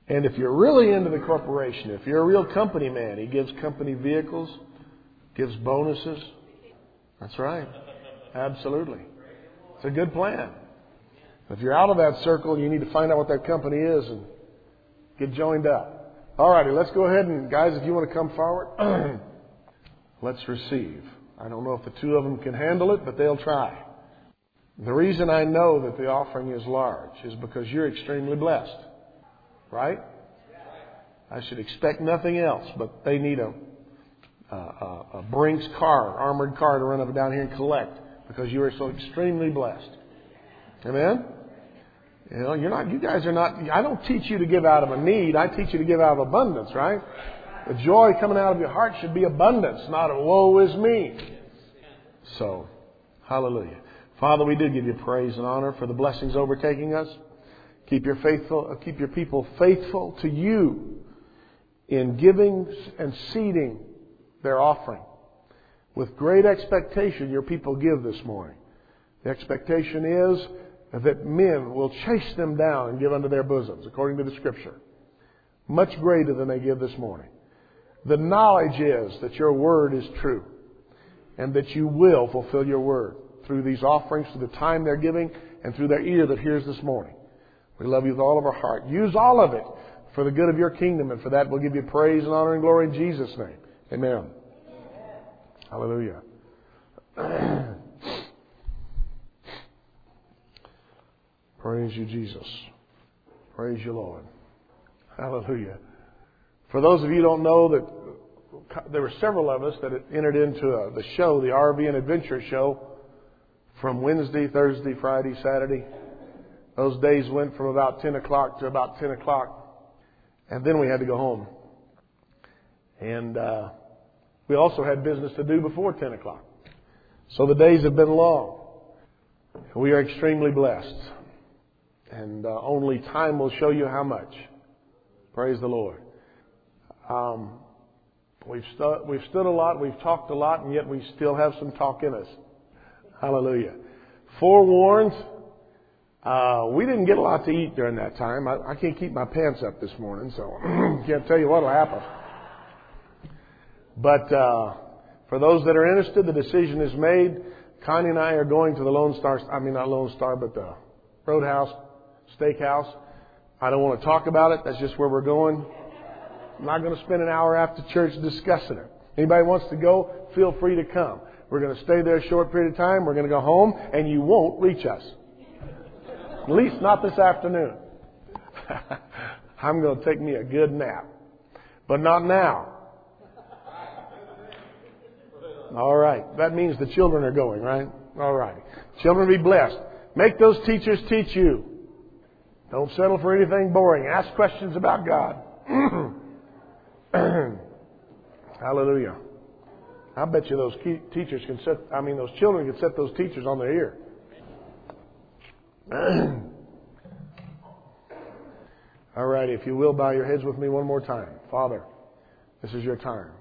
And if you're really into the corporation, if you're a real company man, he gives company vehicles, gives bonuses. That's right. Absolutely. It's a good plan. If you're out of that circle, you need to find out what that company is and get joined up. All righty, let's go ahead and, guys, if you want to come forward, let's receive. I don't know if the two of them can handle it, but they'll try. The reason I know that the offering is large is because you're extremely blessed. Right? I should expect nothing else, but they need a Brinks car, armored car to run up and down here and collect because you are so extremely blessed. Amen? You know, you guys are not, I don't teach you to give out of a need. I teach you to give out of abundance, right? The joy coming out of your heart should be abundance, not a woe is me. So, hallelujah. Father, we do give you praise and honor for the blessings overtaking us. Keep your people faithful to you in giving and seeding their offering. With great expectation, your people give this morning. The expectation is that men will chase them down and give unto their bosoms, according to the Scripture. Much greater than they give this morning. The knowledge is that your word is true and that you will fulfill your word through these offerings, through the time they're giving, and through their ear that hears this morning. We love you with all of our heart. Use all of it for the good of your kingdom, and for that we'll give you praise and honor and glory in Jesus' name. Amen. Hallelujah. Praise you, Jesus. Praise you, Lord. Hallelujah. For those of you who don't know, that there were several of us that had entered into the show, the RV and Adventure Show, from Wednesday, Thursday, Friday, Saturday. Those days went from about 10 o'clock to about 10 o'clock. And then we had to go home. And we also had business to do before 10 o'clock. So the days have been long. We are extremely blessed. And only time will show you how much. Praise the Lord. We've stood a lot, we've talked a lot, and yet we still have some talk in us. Hallelujah. Forewarned, we didn't get a lot to eat during that time. I can't keep my pants up this morning, so can't tell you what will happen. But for those that are interested, the decision is made. Connie and I are going to the the Roadhouse Steakhouse. I don't want to talk about it. That's just where we're going. I'm not going to spend an hour after church discussing it. Anybody wants to go, feel free to come. We're going to stay there a short period of time. We're going to go home, and you won't reach us. At least not this afternoon. I'm going to take me a good nap. But not now. All right. That means the children are going, right? All right. Children, be blessed. Make those teachers teach you. Don't settle for anything boring. Ask questions about God. Hallelujah. I bet you those those children can set those teachers on their ear. All right, if you will, bow your heads with me one more time. Father, this is your time.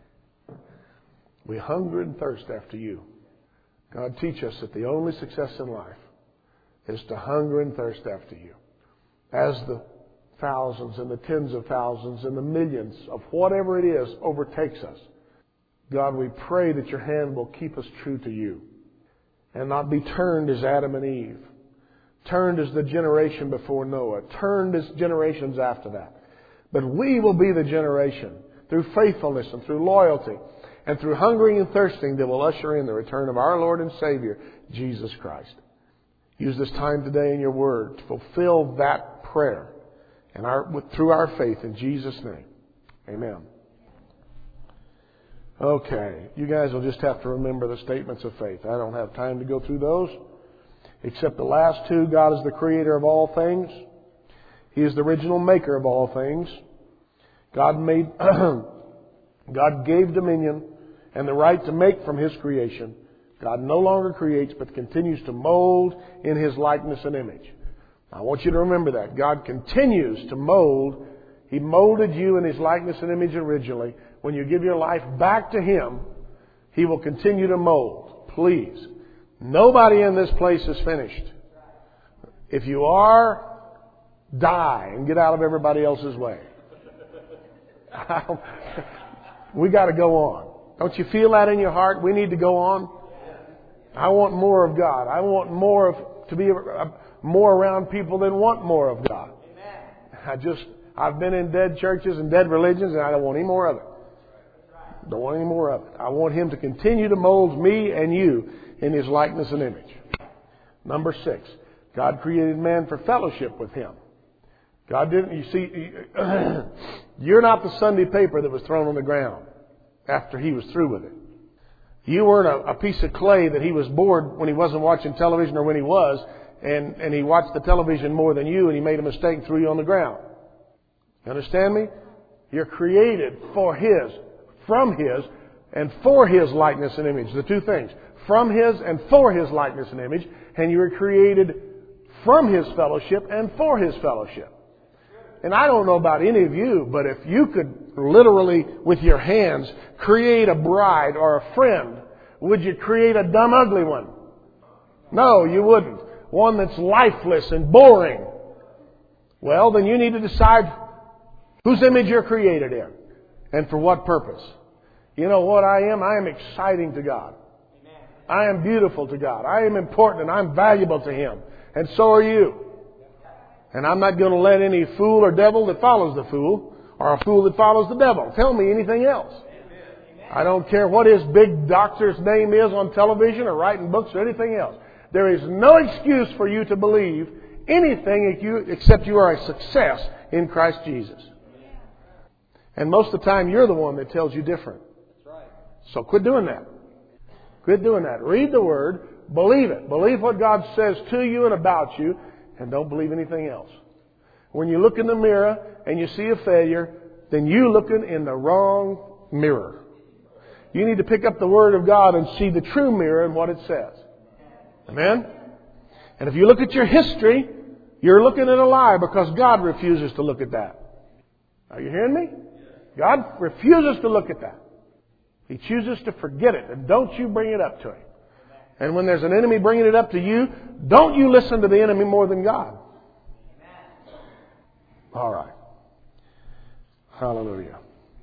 We hunger and thirst after you. God, teach us that the only success in life is to hunger and thirst after you. As the thousands and the tens of thousands and the millions of whatever it is overtakes us, God, we pray that your hand will keep us true to you and not be turned as Adam and Eve, turned as the generation before Noah, turned as generations after that. But we will be the generation through faithfulness and through loyalty and through hungering and thirsting that will usher in the return of our Lord and Savior, Jesus Christ. Use this time today in your word to fulfill that prayer and through our faith in Jesus' name. Amen. Okay, you guys will just have to remember the statements of faith. I don't have time to go through those. Except the last two, God is the creator of all things. He is the original maker of all things. God gave dominion and the right to make from His creation. God no longer creates but continues to mold in His likeness and image. I want you to remember that. God continues to mold. He molded you in His likeness and image originally. When you give your life back to Him, He will continue to mold. Please. Nobody in this place is finished. If you are, Die and get out of everybody else's way. We got to go on. Don't you feel that in your heart? We need to go on. I want more of God. I want to be more around people that want more of God. I've been in dead churches and dead religions, and I don't want any more of it. Don't want any more of it. I want Him to continue to mold me and you in His likeness and image. Number 6, God created man for fellowship with Him. God didn't, you see, you're not the Sunday paper that was thrown on the ground after He was through with it. You weren't a piece of clay that He was bored when He wasn't watching television, or when He was, and He watched the television more than you, and He made a mistake and threw you on the ground. You understand me? You're created for His, from His, and for His likeness and image. The two things. From His and for His likeness and image. And you were created from His fellowship and for His fellowship. And I don't know about any of you, but if you could literally, with your hands, create a bride or a friend, would you create a dumb, ugly one? No, you wouldn't. One that's lifeless and boring. Well, then you need to decide whose image you're created in and for what purpose. You know what I am? I am exciting to God. I am beautiful to God. I am important and I'm valuable to Him. And so are you. And I'm not going to let any fool or devil that follows the fool, or a fool that follows the devil, tell me anything else. I don't care what his big doctor's name is on television or writing books or anything else. There is no excuse for you to believe anything except you are a success in Christ Jesus. And most of the time you're the one that tells you different. So quit doing that. Quit doing that. Read the Word. Believe it. Believe what God says to you and about you. And don't believe anything else. When you look in the mirror and you see a failure, then you're looking in the wrong mirror. You need to pick up the Word of God and see the true mirror and what it says. Amen? And if you look at your history, you're looking at a lie, because God refuses to look at that. Are you hearing me? God refuses to look at that. He chooses to forget it. And don't you bring it up to Him. And when there's an enemy bringing it up to you, don't you listen to the enemy more than God. All right. Hallelujah.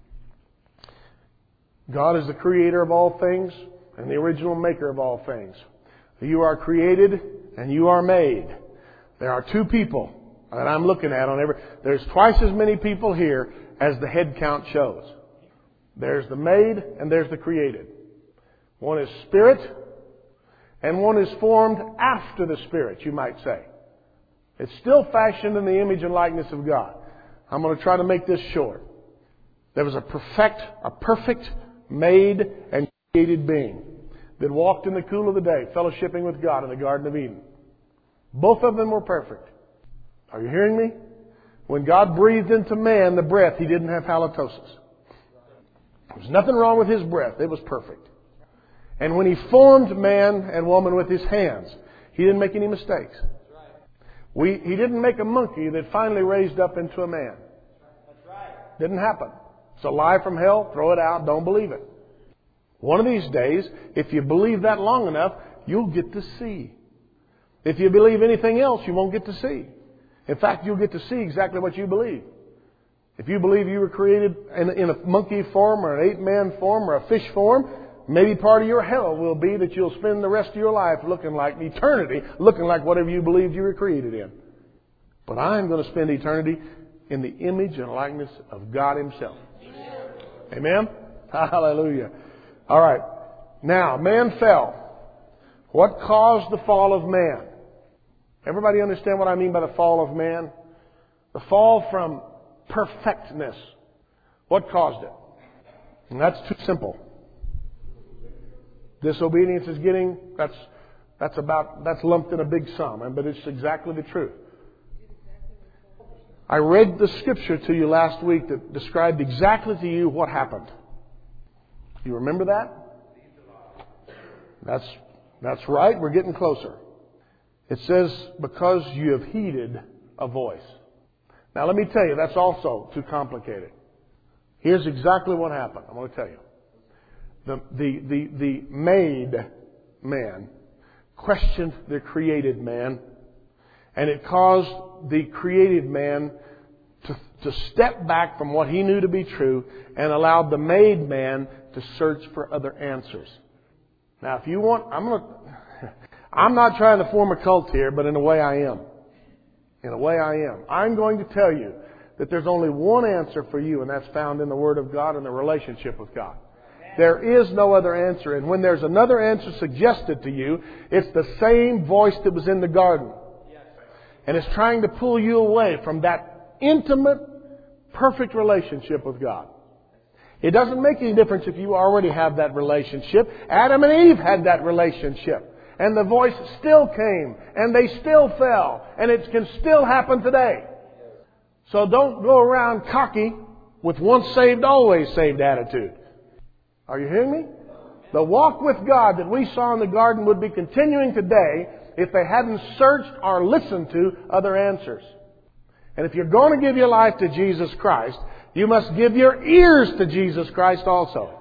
God is the creator of all things and the original maker of all things. You are created and you are made. There are two people that I'm looking at there's twice as many people here as the head count shows. There's the made and there's the created. One is spirit, and one is formed after the Spirit, you might say. It's still fashioned in the image and likeness of God. I'm going to try to make this short. There was a perfect, made and created being that walked in the cool of the day, fellowshipping with God in the Garden of Eden. Both of them were perfect. Are you hearing me? When God breathed into man the breath, He didn't have halitosis. There was nothing wrong with His breath. It was perfect. And when He formed man and woman with His hands, He didn't make any mistakes. He didn't make a monkey that finally raised up into a man. Didn't happen. It's a lie from hell. Throw it out. Don't believe it. One of these days, if you believe that long enough, you'll get to see. If you believe anything else, you won't get to see. In fact, you'll get to see exactly what you believe. If you believe you were created in a monkey form or an ape-man form or a fish form, maybe part of your hell will be that you'll spend the rest of your life looking like eternity, looking like whatever you believed you were created in. But I'm going to spend eternity in the image and likeness of God Himself. Amen? Hallelujah. All right. Now, man fell. What caused the fall of man? Everybody understand what I mean by the fall of man? The fall from perfectness. What caused it? And that's too simple. Disobedience is that's lumped in a big sum, but it's exactly the truth. I read the scripture to you last week that described exactly to you what happened. You remember that? That's right. We're getting closer. It says, because you have heeded a voice. Now let me tell you, that's also too complicated. Here's exactly what happened. I'm going to tell you. The made man questioned the created man, and it caused the created man to step back from what he knew to be true and allowed the made man to search for other answers. Now, if you want, I'm not trying to form a cult here, but in a way I am. In a way I am. I'm going to tell you that there's only one answer for you, and that's found in the Word of God and the relationship with God. There is no other answer. And when there's another answer suggested to you, it's the same voice that was in the garden. And it's trying to pull you away from that intimate, perfect relationship with God. It doesn't make any difference if you already have that relationship. Adam and Eve had that relationship. And the voice still came. And they still fell. And it can still happen today. So don't go around cocky with once saved, always saved attitude. Are you hearing me? The walk with God that we saw in the garden would be continuing today if they hadn't searched or listened to other answers. And if you're going to give your life to Jesus Christ, you must give your ears to Jesus Christ also.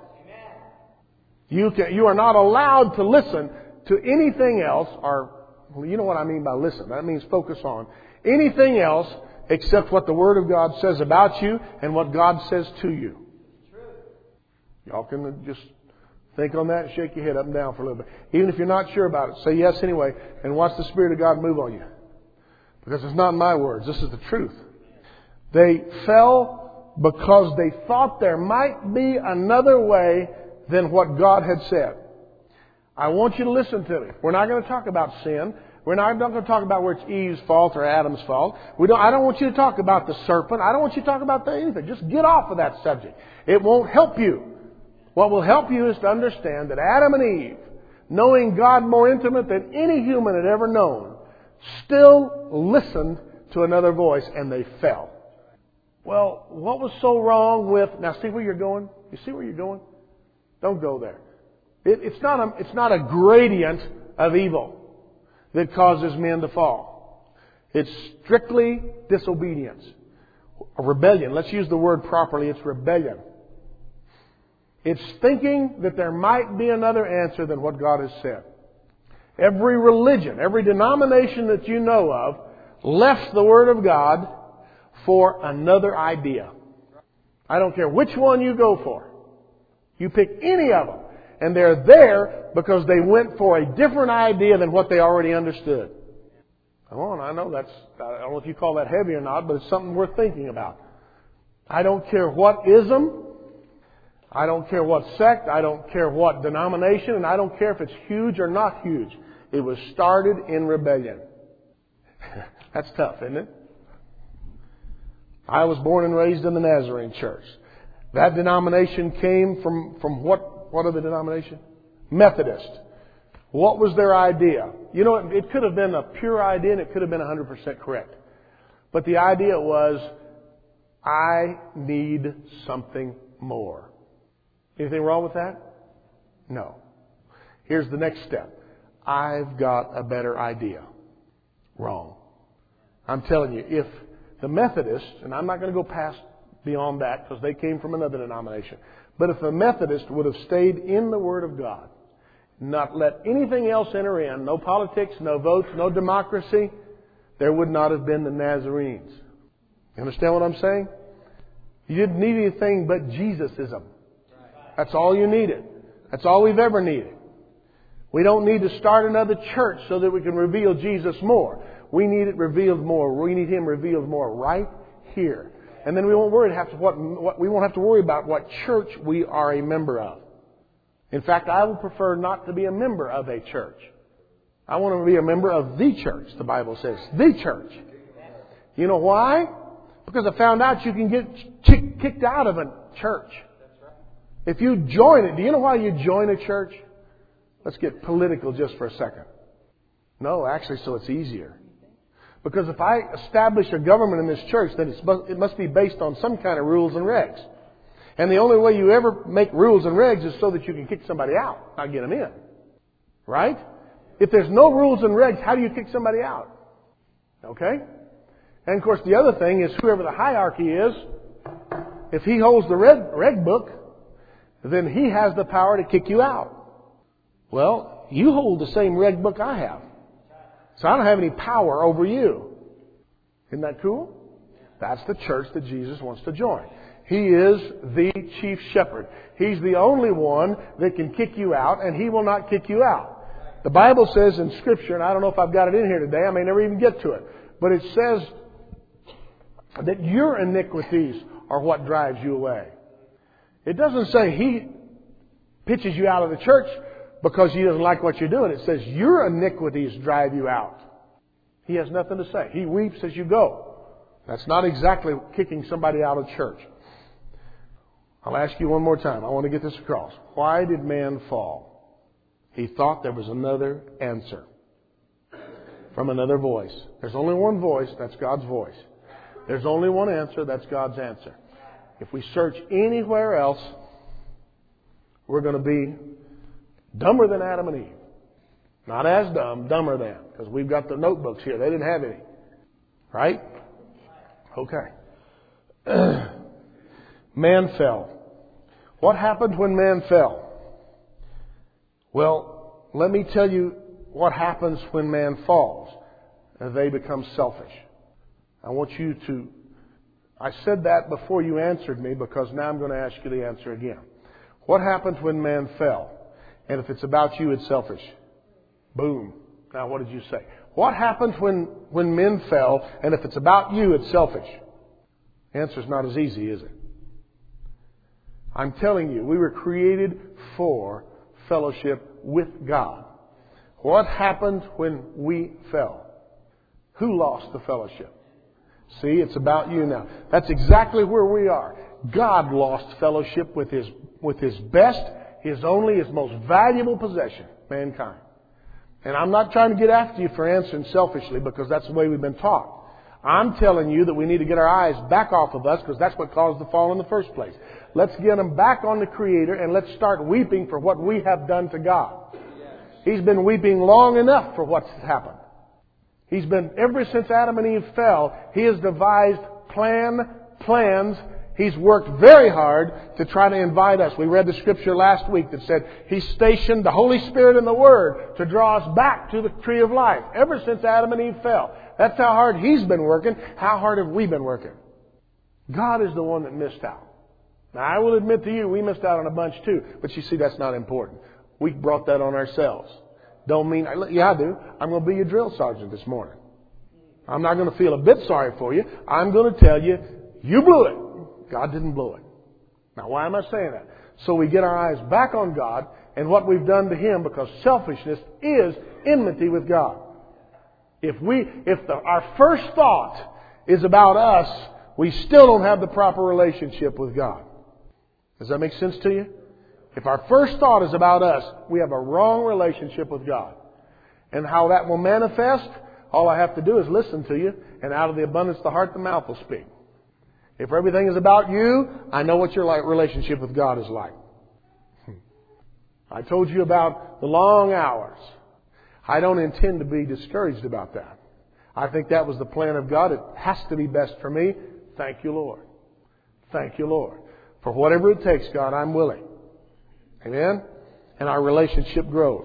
You are not allowed to listen to anything else, or you know what I mean by listen. That means focus on anything else except what the Word of God says about you and what God says to you. Y'all can just think on that and shake your head up and down for a little bit. Even if you're not sure about it, say yes anyway and watch the Spirit of God move on you. Because it's not my words. This is the truth. They fell because they thought there might be another way than what God had said. I want you to listen to me. We're not going to talk about sin. We're not going to talk about where it's Eve's fault or Adam's fault. I don't want you to talk about the serpent. I don't want you to talk about anything. Just get off of that subject. It won't help you. What will help you is to understand that Adam and Eve, knowing God more intimate than any human had ever known, still listened to another voice and they fell. Well, what was so wrong with... Now see where you're going? You see where you're going? Don't go there. It's not a gradient of evil that causes men to fall. It's strictly disobedience. A rebellion. Let's use the word properly. It's rebellion. It's thinking that there might be another answer than what God has said. Every religion, every denomination that you know of left the Word of God for another idea. I don't care which one you go for. You pick any of them. And they're there because they went for a different idea than what they already understood. Come on, I know I don't know if you call that heavy or not, but it's something worth thinking about. I don't care what ism. I don't care what sect, I don't care what denomination, and I don't care if it's huge or not huge. It was started in rebellion. That's tough, isn't it? I was born and raised in the Nazarene Church. That denomination came from what other denomination? Methodist. What was their idea? You know, it could have been a pure idea and it could have been 100% correct. But the idea was, I need something more. Anything wrong with that? No. Here's the next step. I've got a better idea. Wrong. I'm telling you, if the Methodists, and I'm not going to go past beyond that because they came from another denomination, but if the Methodists would have stayed in the Word of God, not let anything else enter in, no politics, no votes, no democracy, there would not have been the Nazarenes. You understand what I'm saying? You didn't need anything but Jesusism. That's all you needed. That's all we've ever needed. We don't need to start another church so that we can reveal Jesus more. We need it revealed more. We need Him revealed more right here. And then we won't we won't have to worry about what church we are a member of. In fact, I would prefer not to be a member of a church. I want to be a member of the church, the Bible says. The church. You know why? Because I found out you can get kicked out of a church. If you join it, do you know why you join a church? Let's get political just for a second. No, actually, so it's easier. Because if I establish a government in this church, then it must be based on some kind of rules and regs. And the only way you ever make rules and regs is so that you can kick somebody out, not get them in. Right? If there's no rules and regs, how do you kick somebody out? Okay? And of course, the other thing is whoever the hierarchy is, if he holds the reg book, then he has the power to kick you out. Well, you hold the same reg book I have. So I don't have any power over you. Isn't that cool? That's the church that Jesus wants to join. He is the chief shepherd. He's the only one that can kick you out, and He will not kick you out. The Bible says in Scripture, and I don't know if I've got it in here today, I may never even get to it, but it says that your iniquities are what drives you away. It doesn't say He pitches you out of the church because He doesn't like what you're doing. It says your iniquities drive you out. He has nothing to say. He weeps as you go. That's not exactly kicking somebody out of church. I'll ask you one more time. I want to get this across. Why did man fall? He thought there was another answer from another voice. There's only one voice. That's God's voice. There's only one answer. That's God's answer. If we search anywhere else, we're going to be dumber than Adam and Eve. Not as dumb, dumber than. Because we've got the notebooks here. They didn't have any. Right? Okay. Man fell. What happened when man fell? Well, let me tell you what happens when man falls. They become selfish. I want you to... I said that before you answered me because now I'm going to ask you the answer again. What happens when man fell? And if it's about you, it's selfish. Boom. Now what did you say? What happens when men fell? And if it's about you, it's selfish. The answer's not as easy, is it? I'm telling you, we were created for fellowship with God. What happened when we fell? Who lost the fellowship? See, it's about you now. That's exactly where we are. God lost fellowship with His best, His only, His most valuable possession, mankind. And I'm not trying to get after you for answering selfishly because that's the way we've been taught. I'm telling you that we need to get our eyes back off of us because that's what caused the fall in the first place. Let's get them back on the Creator and let's start weeping for what we have done to God. He's been weeping long enough for what's happened. He's been, ever since Adam and Eve fell, He has devised plans. He's worked very hard to try to invite us. We read the scripture last week that said He stationed the Holy Spirit and the Word to draw us back to the tree of life. Ever since Adam and Eve fell. That's how hard He's been working. How hard have we been working? God is the one that missed out. Now, I will admit to you, we missed out on a bunch too. But you see, that's not important. We brought that on ourselves. Don't mean, yeah, I do. I'm going to be your drill sergeant this morning. I'm not going to feel a bit sorry for you. I'm going to tell you, you blew it. God didn't blow it. Now, why am I saying that? So we get our eyes back on God and what we've done to Him, because selfishness is enmity with God. If our first thought is about us, we still don't have the proper relationship with God. Does that make sense to you? If our first thought is about us, we have a wrong relationship with God. And how that will manifest, all I have to do is listen to you, and out of the abundance of the heart, the mouth will speak. If everything is about you, I know what your relationship with God is like. I told you about the long hours. I don't intend to be discouraged about that. I think that was the plan of God. It has to be best for me. Thank you, Lord. Thank you, Lord. For whatever it takes, God, I'm willing. Amen? And our relationship grows.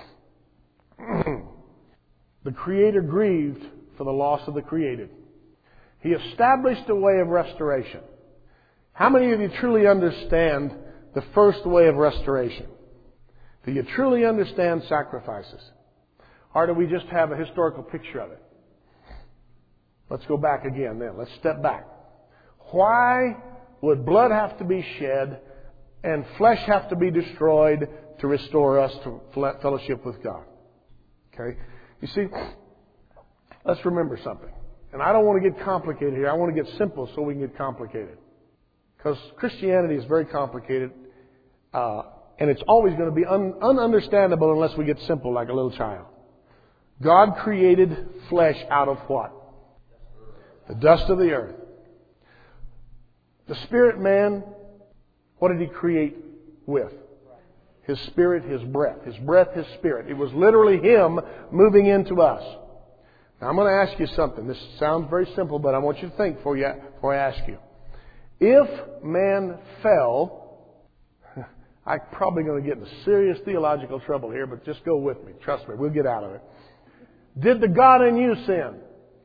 The Creator grieved for the loss of the created. He established a way of restoration. How many of you truly understand the first way of restoration? Do you truly understand sacrifices? Or do we just have a historical picture of it? Let's go back again then. Let's step back. Why would blood have to be shed and flesh have to be destroyed to restore us to fellowship with God? Okay? You see, let's remember something. And I don't want to get complicated here. I want to get simple so we can get complicated. Because Christianity is very complicated. And it's always going to be ununderstandable unless we get simple like a little child. God created flesh out of what? The dust of the earth. The spirit man, what did He create with? His spirit, His breath. His breath, His spirit. It was literally Him moving into us. Now I'm going to ask you something. This sounds very simple, but I want you to think before I ask you. If man fell, I'm probably going to get into serious theological trouble here, but just go with me. Trust me, we'll get out of it. Did the God in you sin?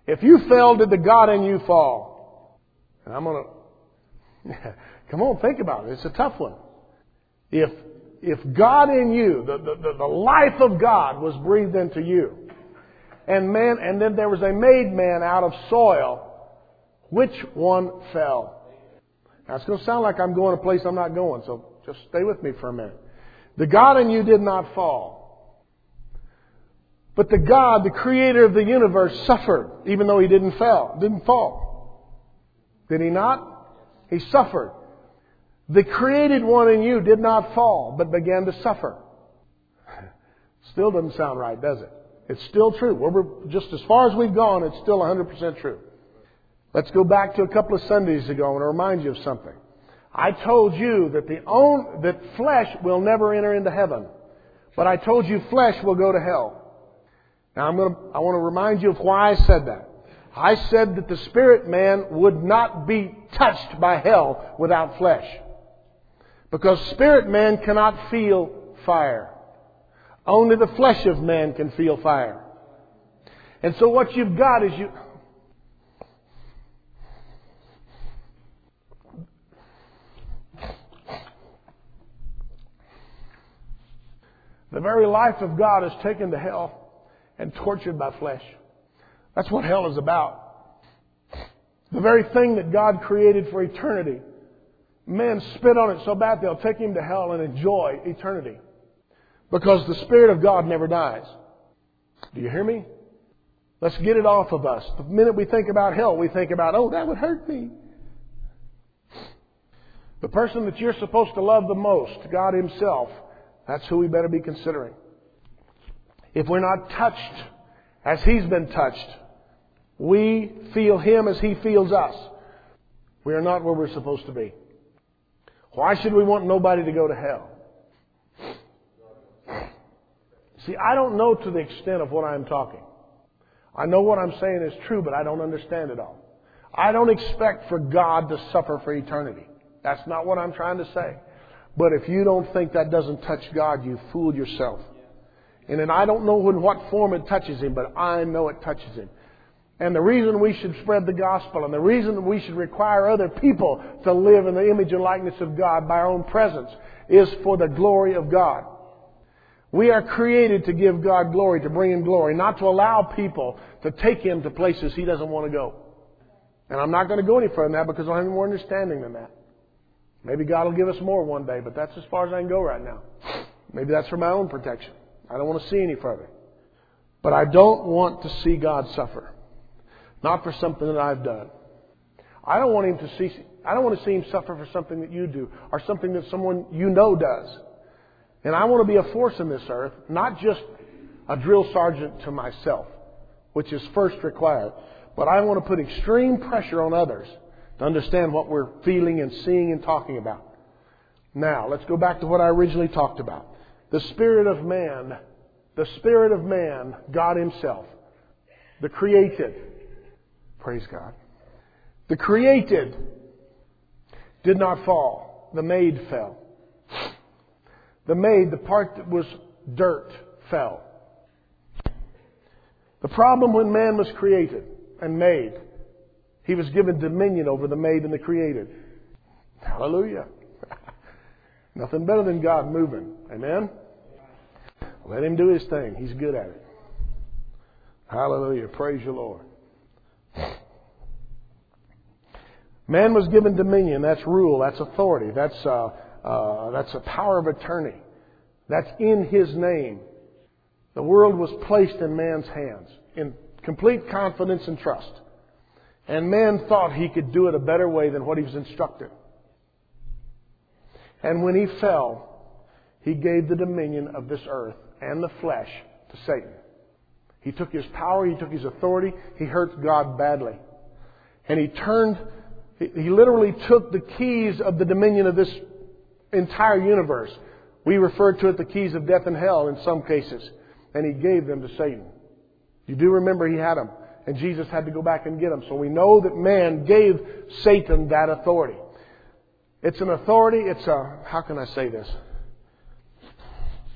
If you fell, did the God in you fall? And I'm going to... Come on, think about it. It's a tough one. If God in you, the life of God was breathed into you, and then there was a made man out of soil, which one fell? Now it's going to sound like I'm going a place I'm not going, so just stay with me for a minute. The God in you did not fall. But the God, the creator of the universe, suffered, even though He didn't fall. Did He not? He suffered. The created one in you did not fall, but began to suffer. Still doesn't sound right, does it? It's still true. We're just as far as we've gone, it's still 100% true. Let's go back to a couple of Sundays ago and remind you of something. I told you that flesh will never enter into heaven. But I told you flesh will go to hell. Now I want to remind you of why I said that. I said that the spirit man would not be touched by hell without flesh. Because spirit man cannot feel fire. Only the flesh of man can feel fire. And so what you've got is the very life of God is taken to hell and tortured by flesh. That's what hell is about. The very thing that God created for eternity. Men spit on it so bad they'll take Him to hell and enjoy eternity. Because the Spirit of God never dies. Do you hear me? Let's get it off of us. The minute we think about hell, we think about, oh, that would hurt me. The person that you're supposed to love the most, God Himself, that's who we better be considering. If we're not touched as He's been touched, we feel Him as He feels us, we are not where we're supposed to be. Why should we want nobody to go to hell? See, I don't know to the extent of what I'm talking. I know what I'm saying is true, but I don't understand it all. I don't expect for God to suffer for eternity. That's not what I'm trying to say. But if you don't think that doesn't touch God, you fooled yourself. And then I don't know in what form it touches Him, but I know it touches Him. And the reason we should spread the gospel and the reason we should require other people to live in the image and likeness of God by our own presence is for the glory of God. We are created to give God glory, to bring Him glory, not to allow people to take Him to places He doesn't want to go. And I'm not going to go any further than that because I have more understanding than that. Maybe God will give us more one day, but that's as far as I can go right now. Maybe that's for my own protection. I don't want to see any further. But I don't want to see God suffer. Not for something that I've done. I don't want to see Him suffer for something that you do or something that someone you know does. And I want to be a force in this earth, not just a drill sergeant to myself, which is first required, but I want to put extreme pressure on others to understand what we're feeling and seeing and talking about. Now, let's go back to what I originally talked about. The spirit of man, God Himself, the created. Praise God. The created did not fall. The made fell. The made, the part that was dirt, fell. The problem when man was created and made, he was given dominion over the made and the created. Hallelujah. Nothing better than God moving. Amen? Let Him do His thing. He's good at it. Hallelujah. Praise you, Lord. Man was given dominion. That's rule. That's authority. That's a power of attorney. That's in His name. The world was placed in man's hands in complete confidence and trust. And man thought he could do it a better way than what he was instructed. And when he fell, he gave the dominion of this earth and the flesh to Satan. He took his power, he took his authority, he hurt God badly. And he literally took the keys of the dominion of this entire universe. We refer to it the keys of death and hell in some cases. And he gave them to Satan. You do remember he had them. And Jesus had to go back and get them. So we know that man gave Satan that authority. It's an authority. How can I say this?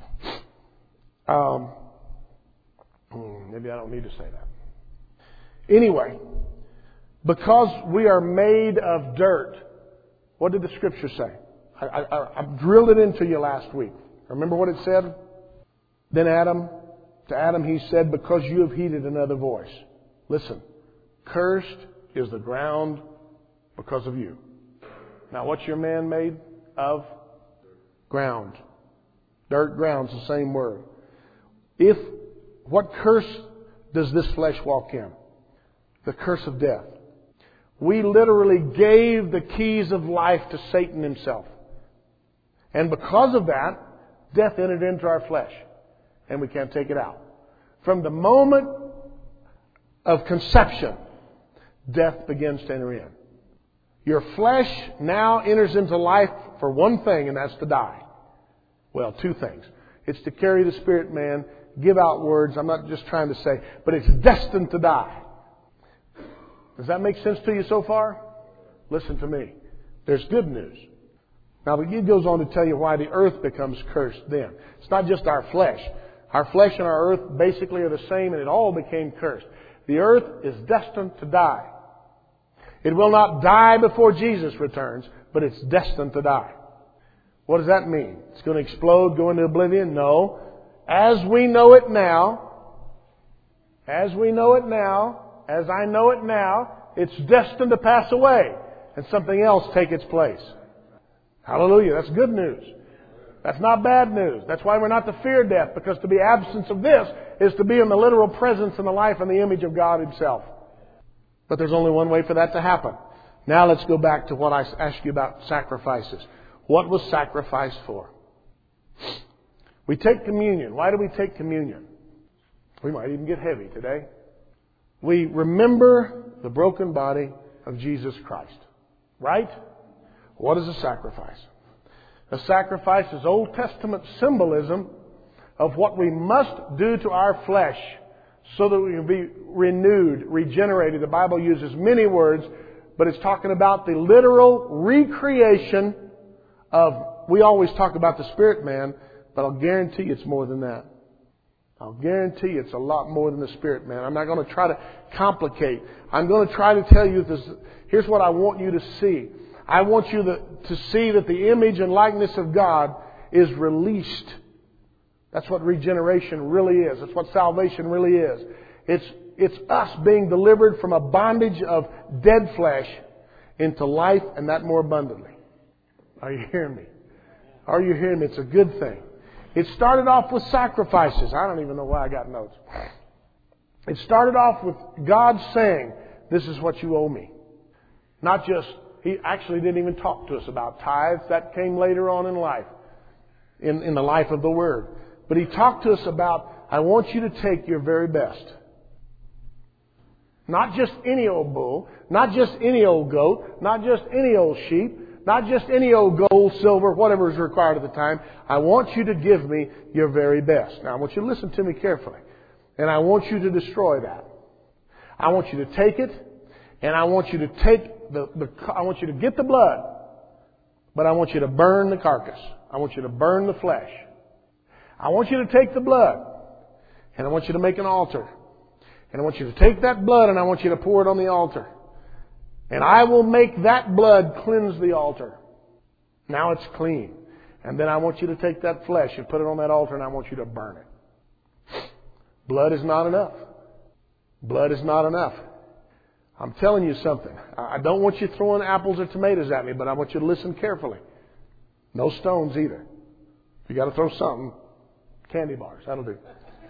Maybe I don't need to say that. Anyway, because we are made of dirt, what did the Scripture say? I drilled it into you last week. Remember what it said? Then to Adam he said, because you have heeded another voice. Listen, cursed is the ground because of you. Now what's your man made of? Ground. Dirt, ground's the same word. What curse does this flesh walk in? The curse of death. We literally gave the keys of life to Satan himself. And because of that, death entered into our flesh. And we can't take it out. From the moment of conception, death begins to enter in. Your flesh now enters into life for one thing, and that's to die. Well, two things. It's to carry the spirit man, give out words. I'm not just trying to say, but it's destined to die. Does that make sense to you so far? Listen to me. There's good news. Now, it goes on to tell you why the earth becomes cursed then. It's not just our flesh. Our flesh and our earth basically are the same, and it all became cursed. The earth is destined to die. It will not die before Jesus returns, but it's destined to die. What does that mean? It's going to explode, go into oblivion? No. As we know it now, as I know it now, it's destined to pass away and something else take its place. Hallelujah. That's good news. That's not bad news. That's why we're not to fear death, because to be absence of this is to be in the literal presence and the life and the image of God Himself. But there's only one way for that to happen. Now let's go back to what I asked you about sacrifices. What was sacrificed for? We take communion. Why do we take communion? We might even get heavy today. We remember the broken body of Jesus Christ. Right? What is a sacrifice? A sacrifice is Old Testament symbolism of what we must do to our flesh so that we can be renewed, regenerated. The Bible uses many words, but it's talking about the literal recreation of, we always talk about the spirit man, but I'll guarantee you it's more than that. I'll guarantee you it's a lot more than the spirit man. I'm not going to try to complicate. I'm going to try to tell you this. Here's what I want you to see. I want you to see that the image and likeness of God is released. That's what regeneration really is. That's what salvation really is. It's us being delivered from a bondage of dead flesh into life, and that more abundantly. Are you hearing me? Are you hearing me? It's a good thing. It started off with sacrifices. I don't even know why I got notes. It started off with God saying, this is what you owe me. Not just, He actually didn't even talk to us about tithes. That came later on in life, in the life of the Word. But He talked to us about, I want you to take your very best. Not just any old bull, not just any old goat, not just any old sheep, not just any old gold, silver, whatever is required at the time. I want you to give me your very best. Now I want you to listen to me carefully. And I want you to destroy that. I want you to take it, and I want you to take I want you to get the blood, but I want you to burn the carcass. I want you to burn the flesh. I want you to take the blood, and I want you to make an altar. And I want you to take that blood, and I want you to pour it on the altar. And I will make that blood cleanse the altar. Now it's clean. And then I want you to take that flesh and put it on that altar, and I want you to burn it. Blood is not enough. Blood is not enough. I'm telling you something. I don't want you throwing apples or tomatoes at me, but I want you to listen carefully. No stones either. If you got to throw something, candy bars. That'll do.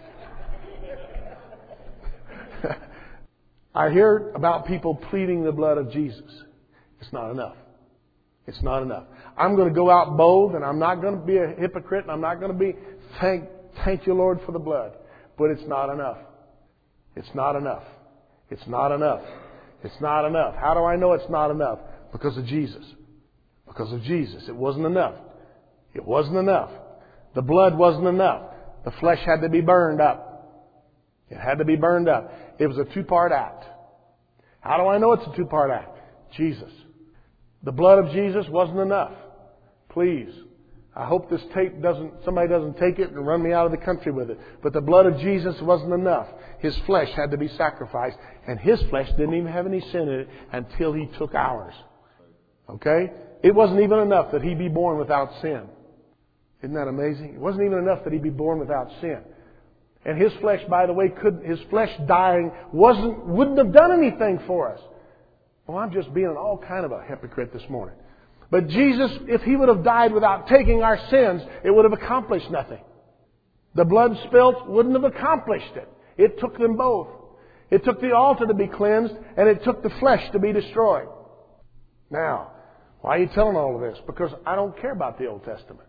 I hear about people pleading the blood of Jesus. It's not enough. It's not enough. I'm going to go out bold, and I'm not going to be a hypocrite, and I'm not going to be, thank you, Lord, for the blood. But it's not enough. It's not enough. It's not enough. It's not enough. How do I know it's not enough? Because of Jesus. Because of Jesus. It wasn't enough. It wasn't enough. The blood wasn't enough. The flesh had to be burned up. It had to be burned up. It was a two-part act. How do I know it's a two-part act? Jesus. The blood of Jesus wasn't enough. Please, I hope this tape somebody doesn't take it and run me out of the country with it. But the blood of Jesus wasn't enough. His flesh had to be sacrificed. And His flesh didn't even have any sin in it until He took ours. Okay? It wasn't even enough that He be born without sin. Isn't that amazing? It wasn't even enough that He be born without sin. And His flesh, by the way, His flesh dying wouldn't have done anything for us. Well, I'm just being all kind of a hypocrite this morning. But Jesus, if He would have died without taking our sins, it would have accomplished nothing. The blood spilt wouldn't have accomplished it. It took them both. It took the altar to be cleansed, and it took the flesh to be destroyed. Now, why are you telling all of this? Because I don't care about the Old Testament.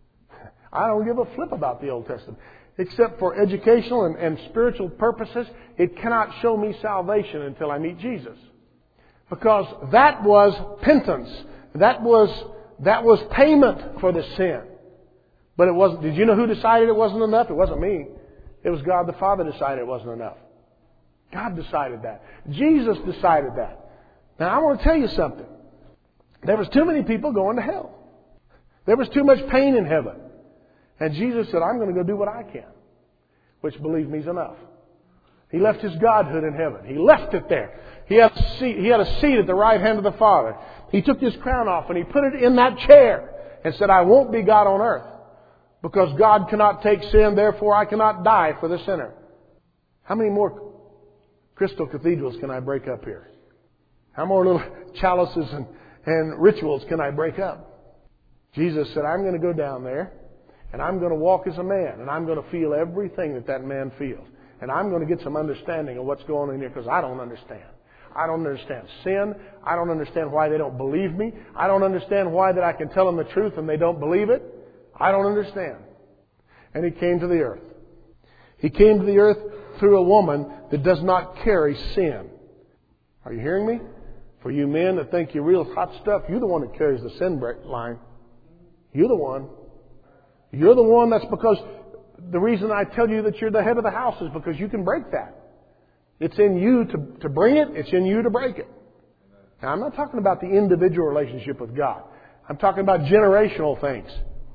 I don't give a flip about the Old Testament. Except for educational and spiritual purposes, it cannot show me salvation until I meet Jesus. Because that was penance. That was payment for the sin. But it wasn't. Did you know who decided it wasn't enough? It wasn't me. It was God the Father decided it wasn't enough. God decided that. Jesus decided that. Now I want to tell you something. There was too many people going to hell. There was too much pain in heaven. And Jesus said, I'm going to go do what I can. Which, believe me, is enough. He left His Godhood in heaven. He left it there. He had a seat at the right hand of the Father. He took His crown off and He put it in that chair and said, I won't be God on earth. Because God cannot take sin, therefore I cannot die for the sinner. How many more crystal cathedrals can I break up here? How more little chalices and rituals can I break up? Jesus said, I'm going to go down there and I'm going to walk as a man and I'm going to feel everything that man feels. And I'm going to get some understanding of what's going on here because I don't understand. I don't understand sin. I don't understand why they don't believe me. I don't understand why that I can tell them the truth and they don't believe it. I don't understand. And He came to the earth. He came to the earth through a woman that does not carry sin. Are you hearing me? For you men that think you're real hot stuff, you're the one that carries the sin line. You're the one. You're the one. That's because the reason I tell you that you're the head of the house is because you can break that. It's in you to bring it. It's in you to break it. Now, I'm not talking about the individual relationship with God. I'm talking about generational things.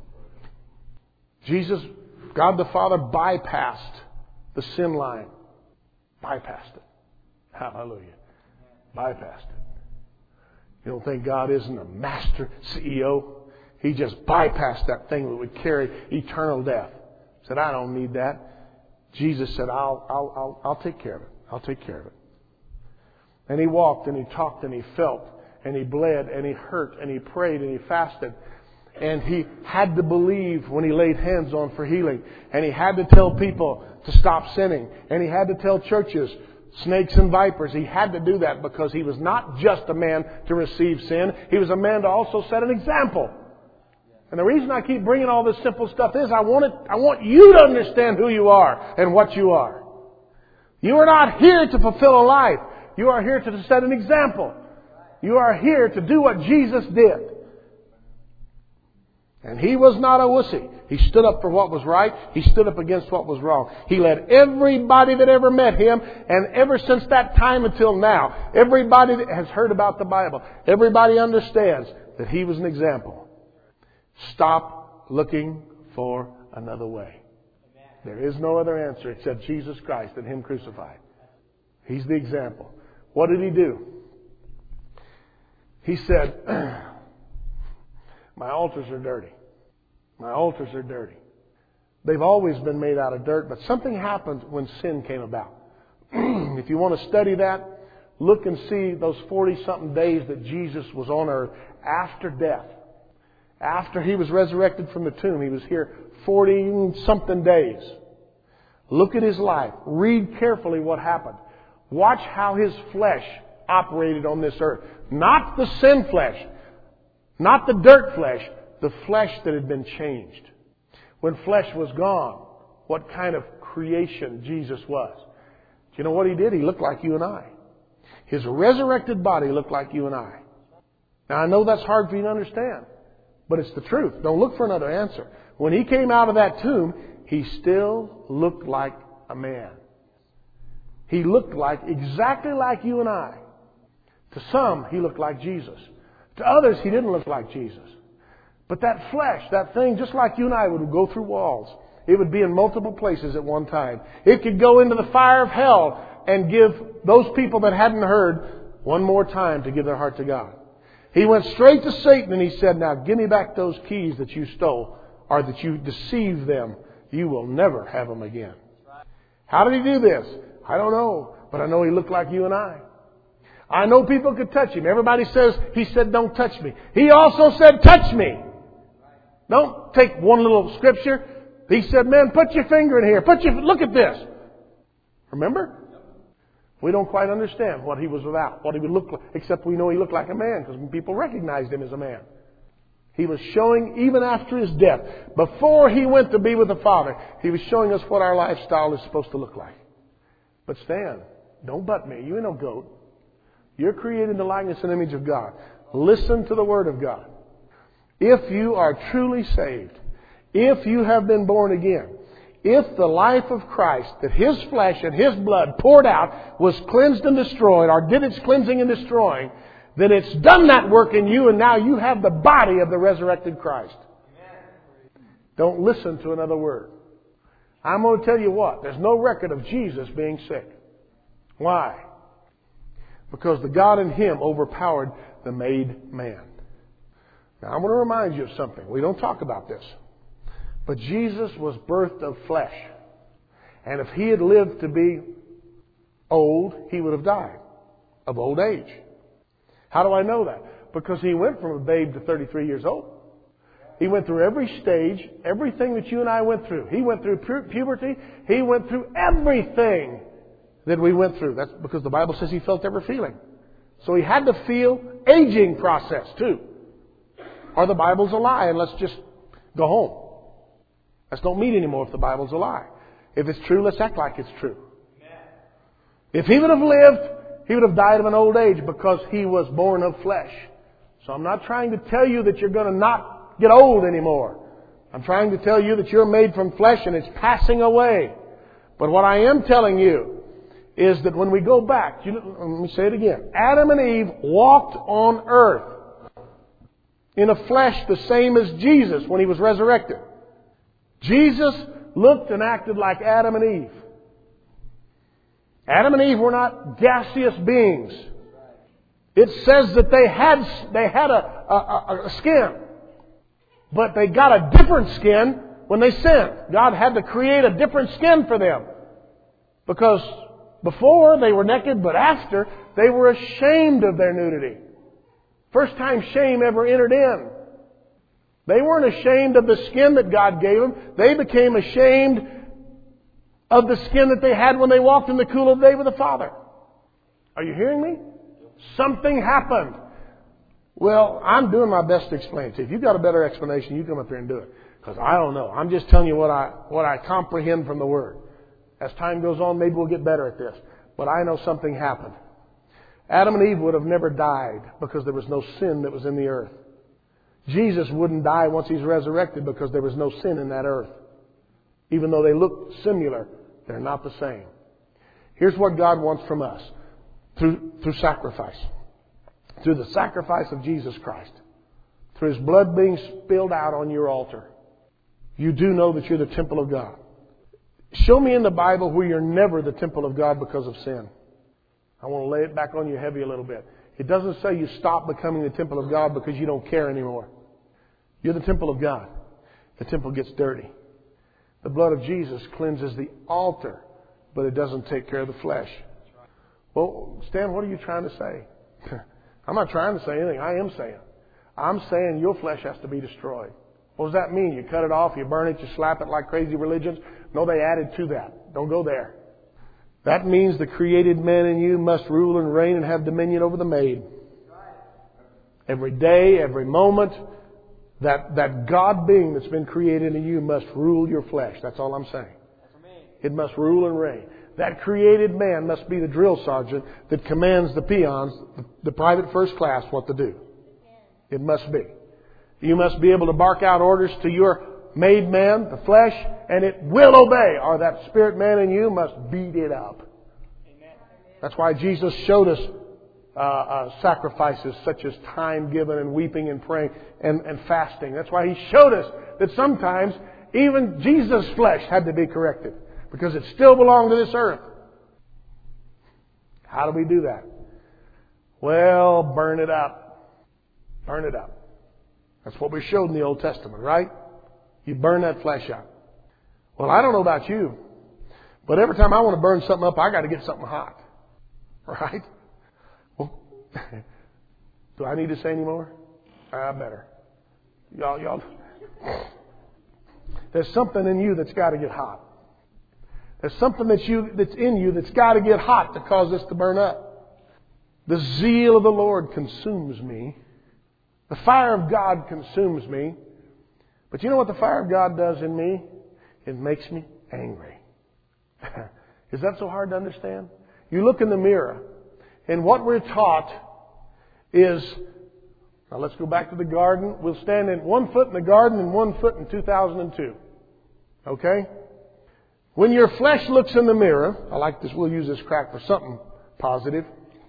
Jesus, God the Father, bypassed the sin line. Bypassed it. Hallelujah. Bypassed it. You don't think God isn't a master CEO? He just bypassed that thing that would carry eternal death. Said, I don't need that. Jesus said, I'll take care of it. I'll take care of it. And He walked and He talked and He felt and He bled and He hurt and He prayed and He fasted. And He had to believe when He laid hands on for healing. And He had to tell people to stop sinning. And He had to tell churches, snakes and vipers. He had to do that because He was not just a man to receive sin. He was a man to also set an example. And the reason I keep bringing all this simple stuff is I want you to understand who you are and what you are. You are not here to fulfill a life. You are here to set an example. You are here to do what Jesus did. And He was not a wussy. He stood up for what was right. He stood up against what was wrong. He led everybody that ever met Him, and ever since that time until now, everybody that has heard about the Bible, everybody understands that He was an example. Stop looking for another way. There is no other answer except Jesus Christ and Him crucified. He's the example. What did He do? He said, my altars are dirty. My altars are dirty. They've always been made out of dirt, but something happened when sin came about. If you want to study that, look and see those 40-something days that Jesus was on earth after death. After He was resurrected from the tomb, He was here 40-something days. Look at His life. Read carefully what happened. Watch how His flesh operated on this earth. Not the sin flesh. Not the dirt flesh. The flesh that had been changed. When flesh was gone, what kind of creation Jesus was. Do you know what He did? He looked like you and I. His resurrected body looked like you and I. Now I know that's hard for you to understand. But it's the truth. Don't look for another answer. When He came out of that tomb, He still looked like a man. He looked exactly like you and I. To some, He looked like Jesus. To others, He didn't look like Jesus. But that flesh, that thing, just like you and I, would go through walls. It would be in multiple places at one time. It could go into the fire of hell and give those people that hadn't heard one more time to give their heart to God. He went straight to Satan and he said, now give me back those keys that you stole or that you deceived them. You will never have them again. How did he do this? I don't know. But I know he looked like you and I. I know people could touch him. Everybody says, he said, don't touch me. He also said, touch me. Don't take one little scripture. He said, man, put your finger in here. Look at this. Remember? We don't quite understand what he was without, what he would look like, except we know he looked like a man because people recognized him as a man. He was showing, even after his death, before he went to be with the Father, he was showing us what our lifestyle is supposed to look like. But Stan, don't butt me. You ain't no goat. You're created in the likeness and image of God. Listen to the Word of God. If you are truly saved, if you have been born again, if the life of Christ, that His flesh and His blood poured out was cleansed and destroyed, or did its cleansing and destroying, then it's done that work in you and now you have the body of the resurrected Christ. Don't listen to another word. I'm going to tell you what, there's no record of Jesus being sick. Why? Because the God in Him overpowered the made man. Now I want to remind you of something. We don't talk about this. But Jesus was birthed of flesh. And if He had lived to be old, He would have died of old age. How do I know that? Because He went from a babe to 33 years old. He went through every stage, everything that you and I went through. He went through puberty. He went through everything that we went through. That's because the Bible says He felt every feeling. So He had to feel aging process too. Or the Bible's a lie and let's just go home. Let's don't meet anymore if the Bible's a lie. If it's true, let's act like it's true. If He would have lived, He would have died of an old age because He was born of flesh. So I'm not trying to tell you that you're going to not get old anymore. I'm trying to tell you that you're made from flesh and it's passing away. But what I am telling you is that when we go back, let me say it again. Adam and Eve walked on earth in a flesh the same as Jesus when He was resurrected. Jesus looked and acted like Adam and Eve. Adam and Eve were not gaseous beings. It says that they had a skin. But they got a different skin when they sinned. God had to create a different skin for them. Because before they were naked, but after they were ashamed of their nudity. First time shame ever entered in. They weren't ashamed of the skin that God gave them. They became ashamed of the skin that they had when they walked in the cool of the day with the Father. Are you hearing me? Something happened. Well, I'm doing my best to explain it to you. If you've got a better explanation, you come up here and do it. Because I don't know. I'm just telling you what I comprehend from the Word. As time goes on, maybe we'll get better at this. But I know something happened. Adam and Eve would have never died because there was no sin that was in the earth. Jesus wouldn't die once He's resurrected because there was no sin in that earth. Even though they look similar, they're not the same. Here's what God wants from us through sacrifice. Through the sacrifice of Jesus Christ. Through His blood being spilled out on your altar. You do know that you're the temple of God. Show me in the Bible where you're never the temple of God because of sin. I want to lay it back on you heavy a little bit. It doesn't say you stop becoming the temple of God because you don't care anymore. You're the temple of God. The temple gets dirty. The blood of Jesus cleanses the altar, but it doesn't take care of the flesh. Well, Stan, what are you trying to say? I'm not trying to say anything. I'm saying your flesh has to be destroyed. What does that mean? You cut it off, you burn it, you slap it like crazy religions? No, they added to that. Don't go there. That means the created man in you must rule and reign and have dominion over the made. Every day, every moment, that God being that's been created in you must rule your flesh. That's all I'm saying. It must rule and reign. That created man must be the drill sergeant that commands the peons, the private first class, what to do. It must be. You must be able to bark out orders to your made man, the flesh, and it will obey, or that spirit man in you must beat it up. That's why Jesus showed us sacrifices such as time given and weeping and praying and fasting. That's why He showed us that sometimes even Jesus' flesh had to be corrected because it still belonged to this earth. How do we do that? Well, burn it up. Burn it up. That's what we showed in the Old Testament, right? You burn that flesh out. Well, I don't know about you, but every time I want to burn something up, I got to get something hot. Right? Well, do I need to say any more? I better. Y'all. There's something in you that's got to get hot. There's something that's in you that's got to get hot to cause this to burn up. The zeal of the Lord consumes me. The fire of God consumes me. But you know what the fire of God does in me? It makes me angry. Is that so hard to understand? You look in the mirror, and what we're taught is, now let's go back to the garden. We'll stand in 1 foot in the garden and 1 foot in 2002. Okay? When your flesh looks in the mirror, I like this, we'll use this crack for something positive.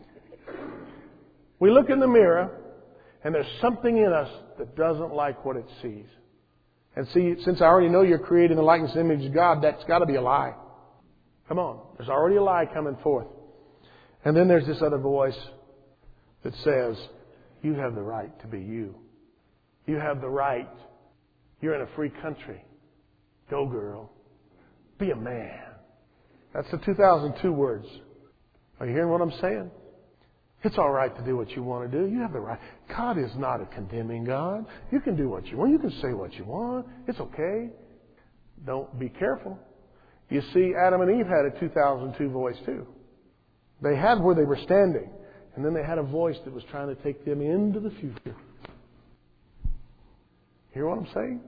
We look in the mirror, and there's something in us that doesn't like what it sees. And see, since I already know you're created in the likeness and image of God, that's got to be a lie. Come on. There's already a lie coming forth. And then there's this other voice that says, you have the right to be you. You have the right. You're in a free country. Go, girl. Be a man. That's the 2002 words. Are you hearing what I'm saying? It's all right to do what you want to do. You have the right. God is not a condemning God. You can do what you want. You can say what you want. It's okay. Don't be careful. You see, Adam and Eve had a 2002 voice too. They had where they were standing. And then they had a voice that was trying to take them into the future. Hear what I'm saying?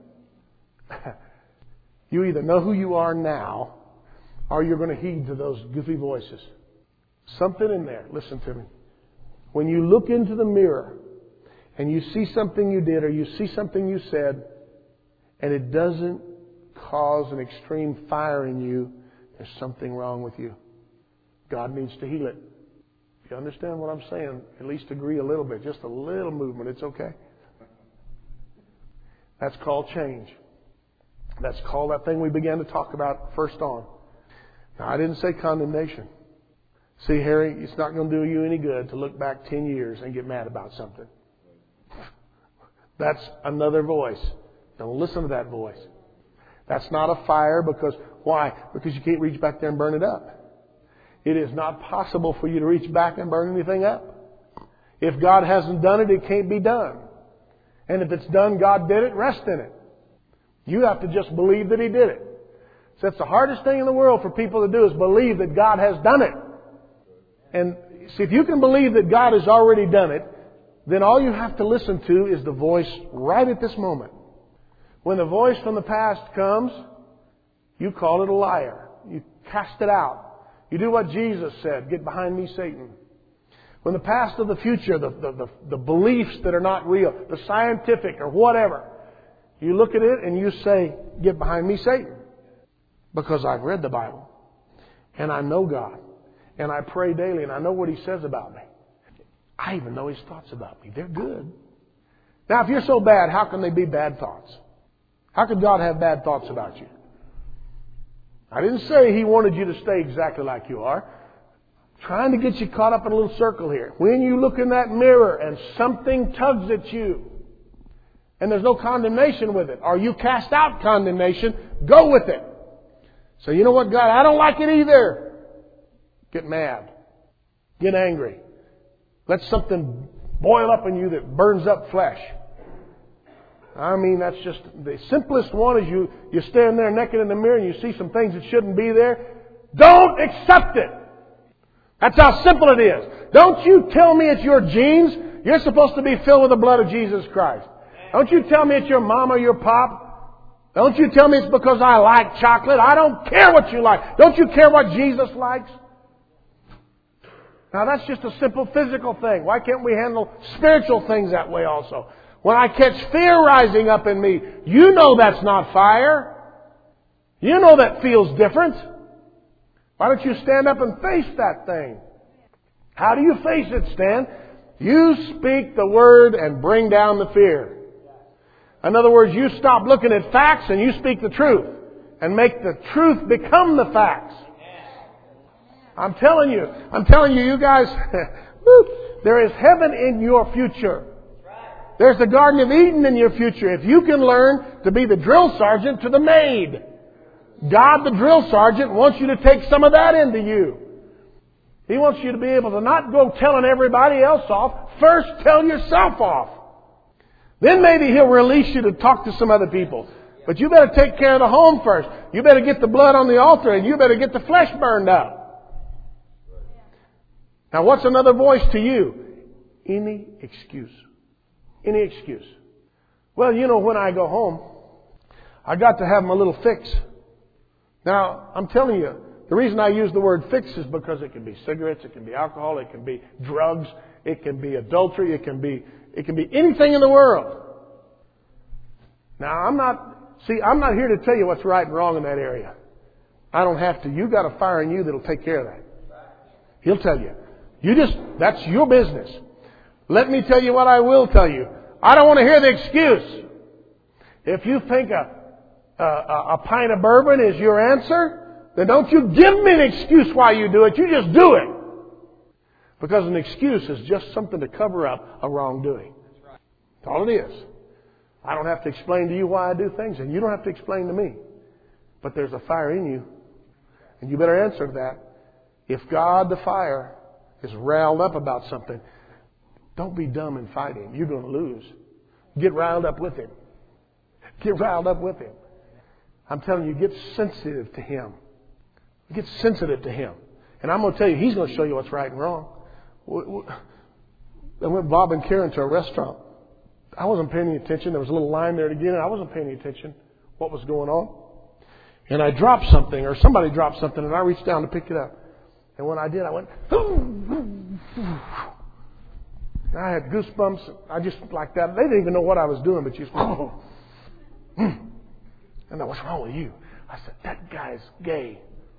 You either know who you are now, or you're going to heed to those goofy voices. Something in there. Listen to me. When you look into the mirror and you see something you did or you see something you said and it doesn't cause an extreme fire in you, there's something wrong with you. God needs to heal it. If you understand what I'm saying, at least agree a little bit. Just a little movement. It's okay. That's called change. That's called that thing we began to talk about first on. Now, I didn't say condemnation. See, Harry, it's not going to do you any good to look back 10 years and get mad about something. That's another voice. Don't listen to that voice. That's not a fire because, why? Because you can't reach back there and burn it up. It is not possible for you to reach back and burn anything up. If God hasn't done it, it can't be done. And if it's done, God did it, rest in it. You have to just believe that He did it. So that's the hardest thing in the world for people to do is believe that God has done it. And see, if you can believe that God has already done it, then all you have to listen to is the voice right at this moment. When the voice from the past comes, you call it a liar. You cast it out. You do what Jesus said, get behind me, Satan. When the past of the future, the beliefs that are not real, the scientific or whatever, you look at it and you say, get behind me, Satan. Because I've read the Bible. And I know God. And I pray daily and I know what He says about me. I even know His thoughts about me. They're good. Now, if you're so bad, how can they be bad thoughts? How could God have bad thoughts about you? I didn't say He wanted you to stay exactly like you are. I'm trying to get you caught up in a little circle here. When you look in that mirror and something tugs at you, and there's no condemnation with it, or you cast out condemnation, go with it. So you know what, God, I don't like it either. Get mad. Get angry. Let something boil up in you that burns up flesh. I mean, that's just the simplest one is you stand there naked in the mirror and you see some things that shouldn't be there. Don't accept it. That's how simple it is. Don't you tell me it's your genes. You're supposed to be filled with the blood of Jesus Christ. Don't you tell me it's your mom or your pop. Don't you tell me it's because I like chocolate. I don't care what you like. Don't you care what Jesus likes? Now that's just a simple physical thing. Why can't we handle spiritual things that way also? When I catch fear rising up in me, you know that's not fire. You know that feels different. Why don't you stand up and face that thing? How do you face it, Stan? You speak the word and bring down the fear. In other words, you stop looking at facts and you speak the truth. And make the truth become the facts. I'm telling you, you guys, there is heaven in your future. There's the Garden of Eden in your future. If you can learn to be the drill sergeant to the maid. God, the drill sergeant, wants you to take some of that into you. He wants you to be able to not go telling everybody else off. First, tell yourself off. Then maybe He'll release you to talk to some other people. But you better take care of the home first. You better get the blood on the altar and you better get the flesh burned up. Now, what's another voice to you? Any excuse. Any excuse. Well, when I go home, I got to have my little fix. Now, I'm telling you, the reason I use the word fix is because it can be cigarettes, it can be alcohol, it can be drugs, it can be adultery, it can be anything in the world. Now, I'm not here to tell you what's right and wrong in that area. I don't have to. You got a fire in you that'll take care of that. He'll tell you. That's your business. Let me tell you what I will tell you. I don't want to hear the excuse. If you think a pint of bourbon is your answer, then don't you give me an excuse why you do it. You just do it. Because an excuse is just something to cover up a wrongdoing. That's all it is. I don't have to explain to you why I do things, and you don't have to explain to me. But there's a fire in you, and you better answer to that. If God, the fire, is riled up about something, don't be dumb and fight Him. You're going to lose. Get riled up with Him. Get riled up with Him. I'm telling you, get sensitive to Him. Get sensitive to Him. And I'm going to tell you, He's going to show you what's right and wrong. I went Bob and Karen to a restaurant. I wasn't paying any attention. There was a little line there to get in. I wasn't paying any attention what was going on. And I dropped something, or somebody dropped something, and I reached down to pick it up. And when I did, I went, I had goosebumps. I just like that. They didn't even know what I was doing, but just, and I, what's wrong with you? I said, that guy's gay.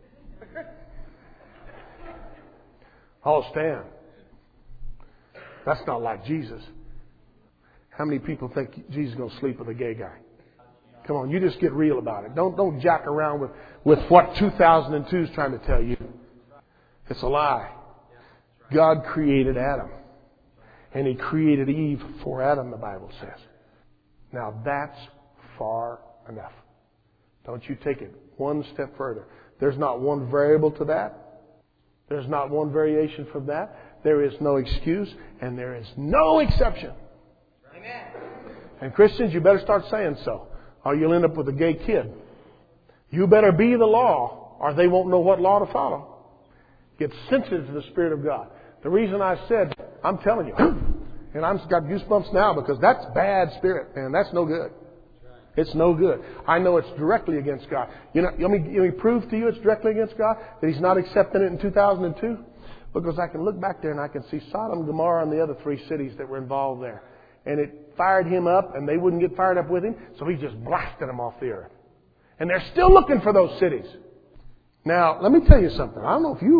Oh, Stan, that's not like Jesus. How many people think Jesus is going to sleep with a gay guy? Come on, you just get real about it. Don't jack around with what 2002 is trying to tell you. It's a lie. God created Adam. And He created Eve for Adam, the Bible says. Now that's far enough. Don't you take it one step further. There's not one variable to that. There's not one variation from that. There is no excuse and there is no exception. Amen. And Christians, you better start saying so, or you'll end up with a gay kid. You better be the law, or they won't know what law to follow. Get sensitive to the Spirit of God. The reason I said, I'm telling you, and I've got goosebumps now because that's bad spirit, man. That's no good. It's no good. I know it's directly against God. Let me prove to you it's directly against God that He's not accepting it in 2002. Because I can look back there and I can see Sodom, Gomorrah, and the other 3 cities that were involved there. And it fired Him up, and they wouldn't get fired up with Him, so He just blasted them off the earth. And they're still looking for those cities. Now, let me tell you something. I don't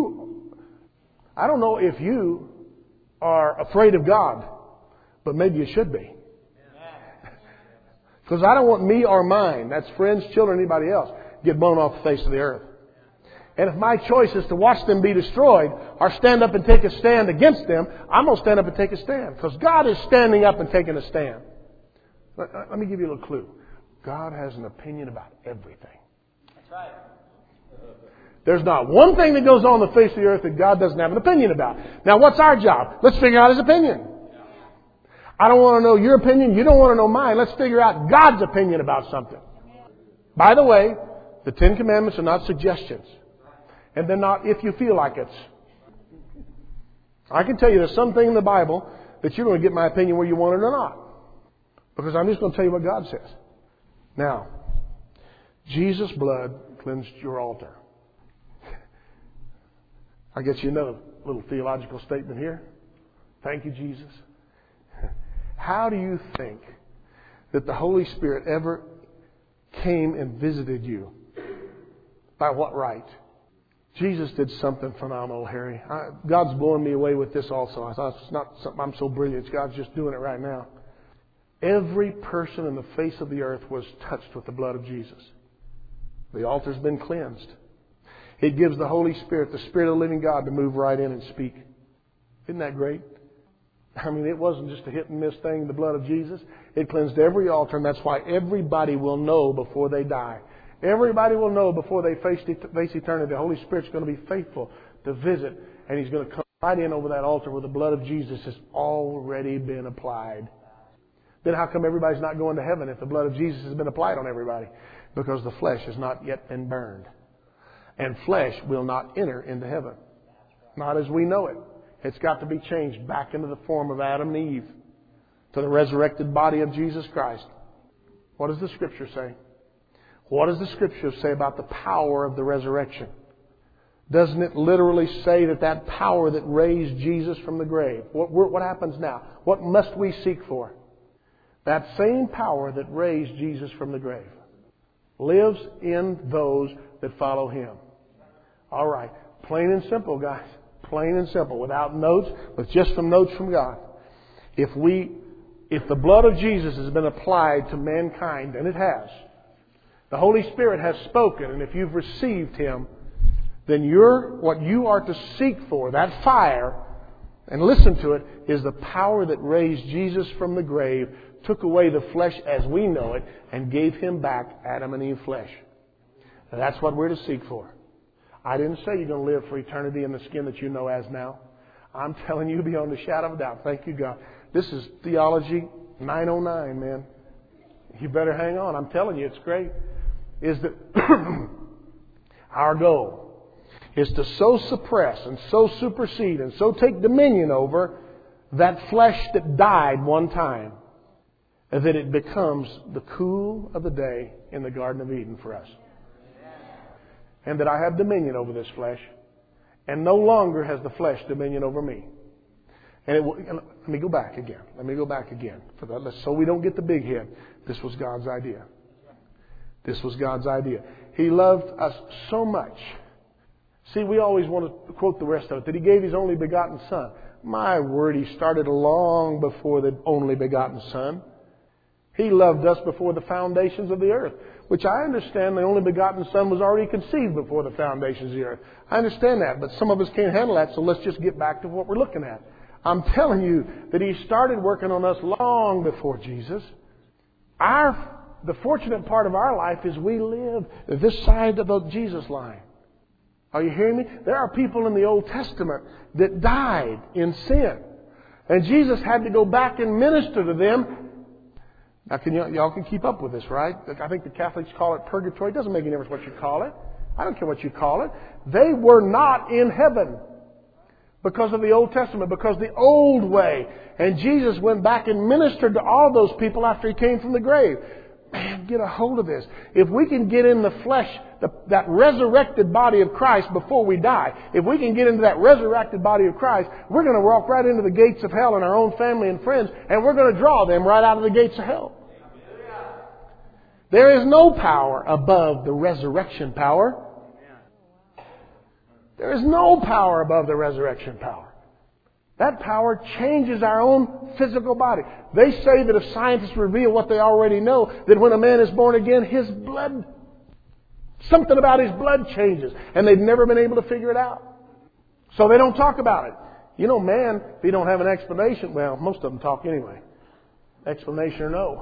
know if you are afraid of God, but maybe you should be. Because I don't want me or mine, that's friends, children, anybody else, get blown off the face of the earth. And if my choice is to watch them be destroyed or stand up and take a stand against them, I'm going to stand up and take a stand. Because God is standing up and taking a stand. Let me give you a little clue. God has an opinion about everything. That's right. There's not one thing that goes on the face of the earth that God doesn't have an opinion about. Now, what's our job? Let's figure out His opinion. I don't want to know your opinion. You don't want to know mine. Let's figure out God's opinion about something. By the way, the 10 Commandments are not suggestions. And they're not if you feel like it. I can tell you there's something in the Bible that you're going to get my opinion whether you want it or not. Because I'm just going to tell you what God says. Now, Jesus' blood cleansed your altar. I guess you know a little theological statement here. Thank you, Jesus. How do you think that the Holy Spirit ever came and visited you? By what right? Jesus did something phenomenal, Harry. God's blowing me away with this also. I thought it's not something I'm so brilliant. God's just doing it right now. Every person in the face of the earth was touched with the blood of Jesus. The altar's been cleansed. It gives the Holy Spirit, the Spirit of the living God, to move right in and speak. Isn't that great? I mean, it wasn't just a hit and miss thing, the blood of Jesus. It cleansed every altar, and that's why everybody will know before they die. Everybody will know before they face eternity. The Holy Spirit's going to be faithful to visit, and He's going to come right in over that altar where the blood of Jesus has already been applied. Then how come everybody's not going to heaven if the blood of Jesus has been applied on everybody? Because the flesh has not yet been burned. And flesh will not enter into heaven. Not as we know it. It's got to be changed back into the form of Adam and Eve to the resurrected body of Jesus Christ. What does the Scripture say? What does the Scripture say about the power of the resurrection? Doesn't it literally say that power that raised Jesus from the grave, what happens now? What must we seek for? That same power that raised Jesus from the grave lives in those that follow Him. All right. Plain and simple, guys. Plain and simple. Without notes, with just some notes from God. If the blood of Jesus has been applied to mankind, and it has, the Holy Spirit has spoken, and if you've received Him, then what you are to seek for, that fire, and listen to it, is the power that raised Jesus from the grave, took away the flesh as we know it, and gave Him back Adam and Eve flesh. And that's what we're to seek for. I didn't say you're going to live for eternity in the skin that you know as now. I'm telling you beyond a shadow of a doubt. Thank you, God. This is Theology 909, man. You better hang on. I'm telling you, it's great. Is that our goal is to so suppress and so supersede and so take dominion over that flesh that died one time that it becomes the cool of the day in the Garden of Eden for us. And that I have dominion over this flesh, and no longer has the flesh dominion over me. And let me go back again. So we don't get the big head. This was God's idea. This was God's idea. He loved us so much. See, we always want to quote the rest of it, that He gave His only begotten Son. My word, He started long before the only begotten Son. He loved us before the foundations of the earth, which I understand the only begotten Son was already conceived before the foundations of the earth. I understand that, but some of us can't handle that, so let's just get back to what we're looking at. I'm telling you that He started working on us long before Jesus. The fortunate part of our life is we live this side of the Jesus line. Are you hearing me? There are people in the Old Testament that died in sin. And Jesus had to go back and minister to them. Now, y'all can keep up with this, right? I think the Catholics call it purgatory. It doesn't make any difference what you call it. I don't care what you call it. They were not in heaven because of the Old Testament, because the old way. And Jesus went back and ministered to all those people after He came from the grave. Man, get a hold of this. If we can get in the flesh, that resurrected body of Christ before we die, if we can get into that resurrected body of Christ, we're going to walk right into the gates of hell in our own family and friends, and we're going to draw them right out of the gates of hell. There is no power above the resurrection power. There is no power above the resurrection power. That power changes our own physical body. They say that if scientists reveal what they already know, that when a man is born again, his blood, something about his blood changes. And they've never been able to figure it out. So they don't talk about it. You know, man, if he don't have an explanation, well, most of them talk anyway. Explanation or no.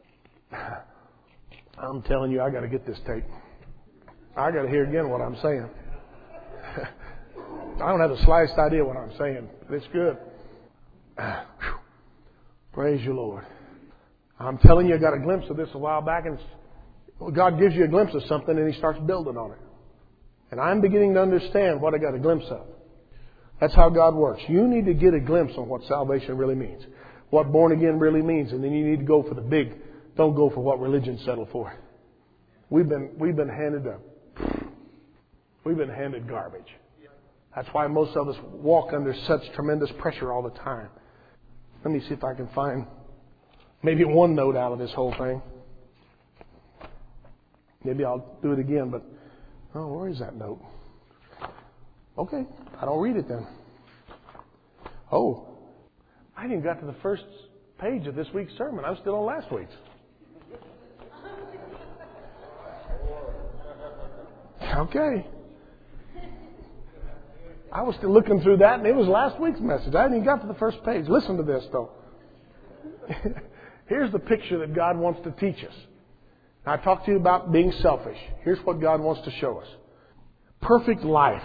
I'm telling you, I got to get this tape. I got to hear again what I'm saying. I don't have the slightest idea what I'm saying. It's good. Praise you, Lord. I'm telling you, I got a glimpse of this a while back, and God gives you a glimpse of something, and He starts building on it. And I'm beginning to understand what I got a glimpse of. That's how God works. You need to get a glimpse on what salvation really means, what born again really means, and then you need to go for the big. Don't go for what religion settled for. We've been handed garbage. That's why most of us walk under such tremendous pressure all the time. Let me see if I can find maybe one note out of this whole thing. Maybe I'll do it again, but where is that note? Okay, I don't read it then. Oh, I didn't got to the first page of this week's sermon. I'm still on last week's. Okay. I was still looking through that, and it was last week's message. I hadn't even got to the first page. Listen to this, though. Here's the picture that God wants to teach us. Now, I talked to you about being selfish. Here's what God wants to show us. Perfect life.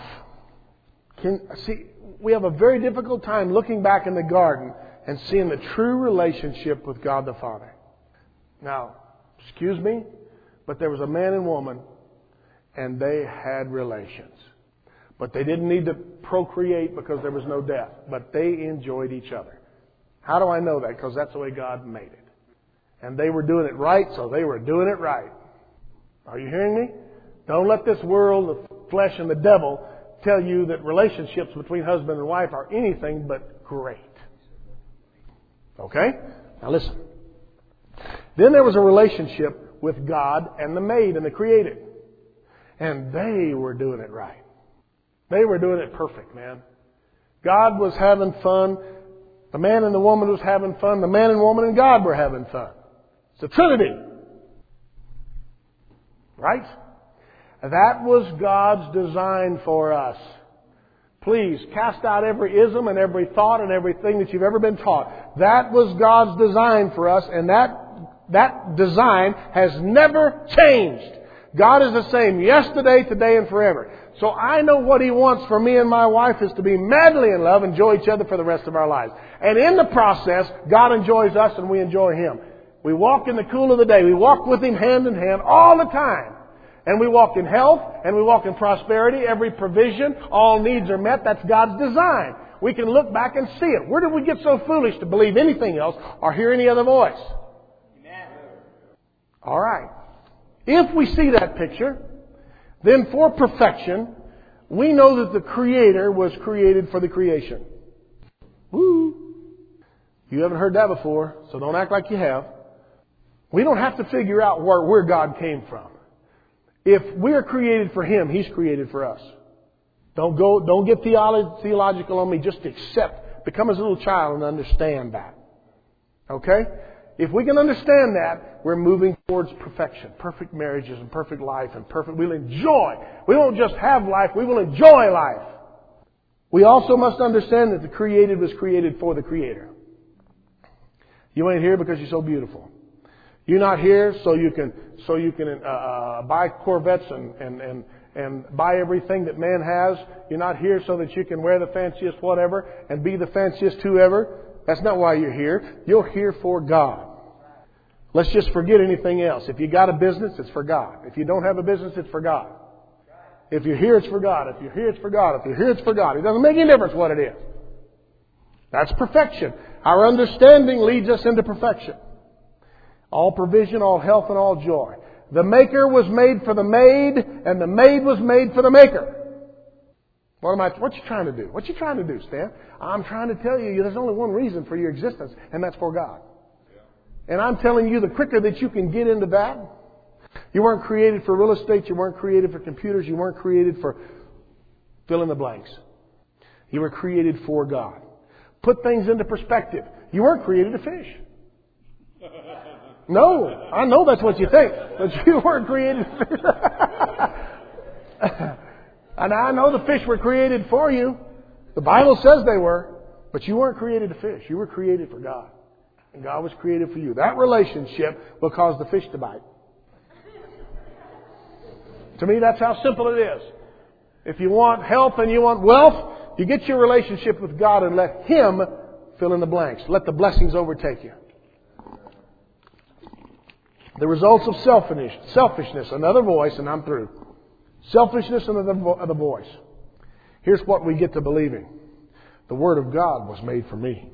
We have a very difficult time looking back in the garden and seeing the true relationship with God the Father. Now, excuse me, but there was a man and woman, and they had relations. But they didn't need to procreate because there was no death. But they enjoyed each other. How do I know that? Because that's the way God made it. And they were doing it right, so they were doing it right. Are you hearing me? Don't let this world, the flesh and the devil, tell you that relationships between husband and wife are anything but great. Okay? Now listen. Then there was a relationship with God and the made and the created. And they were doing it right. They were doing it perfect, man. God was having fun. The man and the woman was having fun. The man and woman and God were having fun. It's a Trinity. Right? That was God's design for us. Please, cast out every ism and every thought and everything that you've ever been taught. That was God's design for us, and that design has never changed. God is the same yesterday, today, and forever. So I know what He wants for me and my wife is to be madly in love, enjoy each other for the rest of our lives. And in the process, God enjoys us and we enjoy Him. We walk in the cool of the day. We walk with Him hand in hand all the time. And we walk in health and we walk in prosperity. Every provision, all needs are met. That's God's design. We can look back and see it. Where did we get so foolish to believe anything else or hear any other voice? Amen. All right. If we see that picture, then for perfection, we know that the Creator was created for the creation. Woo! You haven't heard that before, so don't act like you have. We don't have to figure out where God came from. If we're created for Him, He's created for us. Don't get theological on me. Just accept. Become His little child and understand that. Okay? If we can understand that, we're moving towards perfection. Perfect marriages and perfect life and we'll enjoy. We won't just have life, we will enjoy life. We also must understand that the created was created for the Creator. You ain't here because you're so beautiful. You're not here so you can buy Corvettes and buy everything that man has. You're not here so that you can wear the fanciest whatever and be the fanciest whoever. That's not why you're here. You're here for God. Let's just forget anything else. If you got a business, it's for God. If you don't have a business, it's for God. If you're here, it's for God. If you're here, it's for God. If you're here, it's for God. It doesn't make any difference what it is. That's perfection. Our understanding leads us into perfection. All provision, all health, and all joy. The maker was made for the made, and the made was made for the maker. What you trying to do? What you trying to do, Stan? I'm trying to tell you there's only one reason for your existence, and that's for God. And I'm telling you, the quicker that you can get into that, you weren't created for real estate, you weren't created for computers, you weren't created for fill in the blanks. You were created for God. Put things into perspective. You weren't created to fish. No, I know that's what you think, but you weren't created to fish. And I know the fish were created for you. The Bible says they were, but you weren't created to fish. You were created for God. And God was created for you. That relationship will cause the fish to bite. To me, that's how simple it is. If you want health and you want wealth, you get your relationship with God and let Him fill in the blanks. Let the blessings overtake you. The results of selfishness, another voice, and I'm through. Selfishness and another voice. Here's what we get to believing. The Word of God was made for me.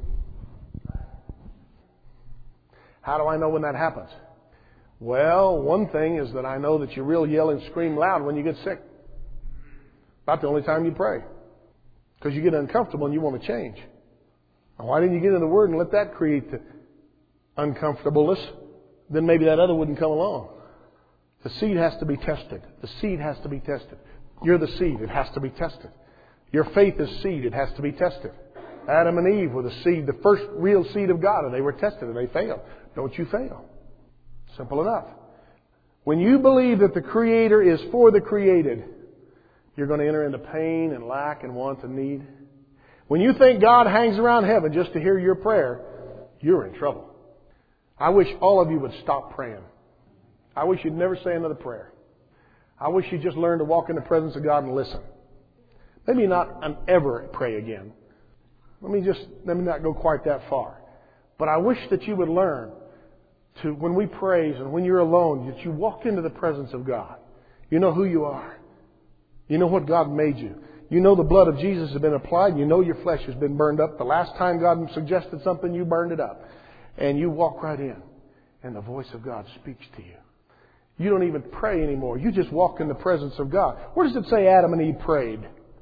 How do I know when that happens? Well, one thing is that I know that you really yell and scream loud when you get sick. About the only time you pray. Because you get uncomfortable and you want to change. Now, why didn't you get in the Word and let that create the uncomfortableness? Then maybe that other wouldn't come along. The seed has to be tested. The seed has to be tested. You're the seed. It has to be tested. Your faith is seed. It has to be tested. Adam and Eve were the seed, the first real seed of God, and they were tested and they failed. Don't you fail. Simple enough. When you believe that the Creator is for the created, you're going to enter into pain and lack and want and need. When you think God hangs around heaven just to hear your prayer, you're in trouble. I wish all of you would stop praying. I wish you'd never say another prayer. I wish you'd just learn to walk in the presence of God and listen. Maybe not ever pray again. Let me not go quite that far. But I wish that you would learn to, when we praise and when you're alone, that you walk into the presence of God. You know who you are. You know what God made you. You know the blood of Jesus has been applied. You know your flesh has been burned up. The last time God suggested something, you burned it up. And you walk right in. And the voice of God speaks to you. You don't even pray anymore. You just walk in the presence of God. Where does it say Adam and Eve prayed?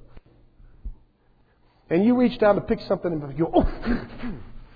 And you reach down to pick something and you go, oh!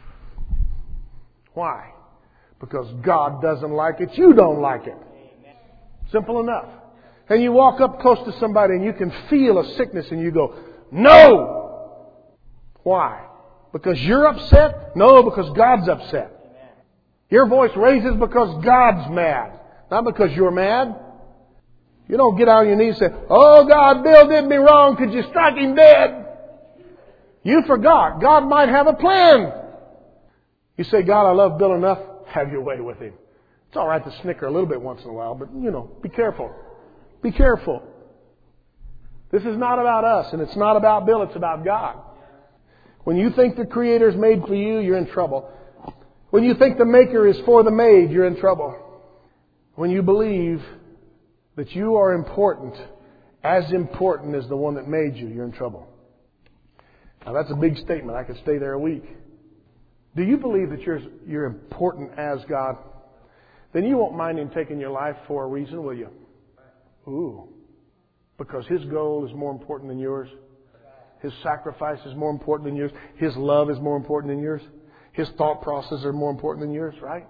Why? Because God doesn't like it. You don't like it. Simple enough. And you walk up close to somebody and you can feel a sickness and you go, no! Why? Because you're upset? No, because God's upset. Your voice raises because God's mad. Not because you're mad. You don't get on your knees and say, oh God, Bill did me wrong. Could you strike him dead? You forgot. God might have a plan. You say, God, I love Bill enough. Have your way with him. It's all right to snicker a little bit once in a while, but, be careful. Be careful. This is not about us, and it's not about Bill. It's about God. When you think the Creator's made for you, you're in trouble. When you think the Maker is for the made, you're in trouble. When you believe that you are important, as important as the one that made you, you're in trouble. Now that's a big statement. I could stay there a week. Do you believe that you're important as God? Then you won't mind Him taking your life for a reason, will you? Ooh. Because His goal is more important than yours. His sacrifice is more important than yours. His love is more important than yours. His thought processes are more important than yours, right?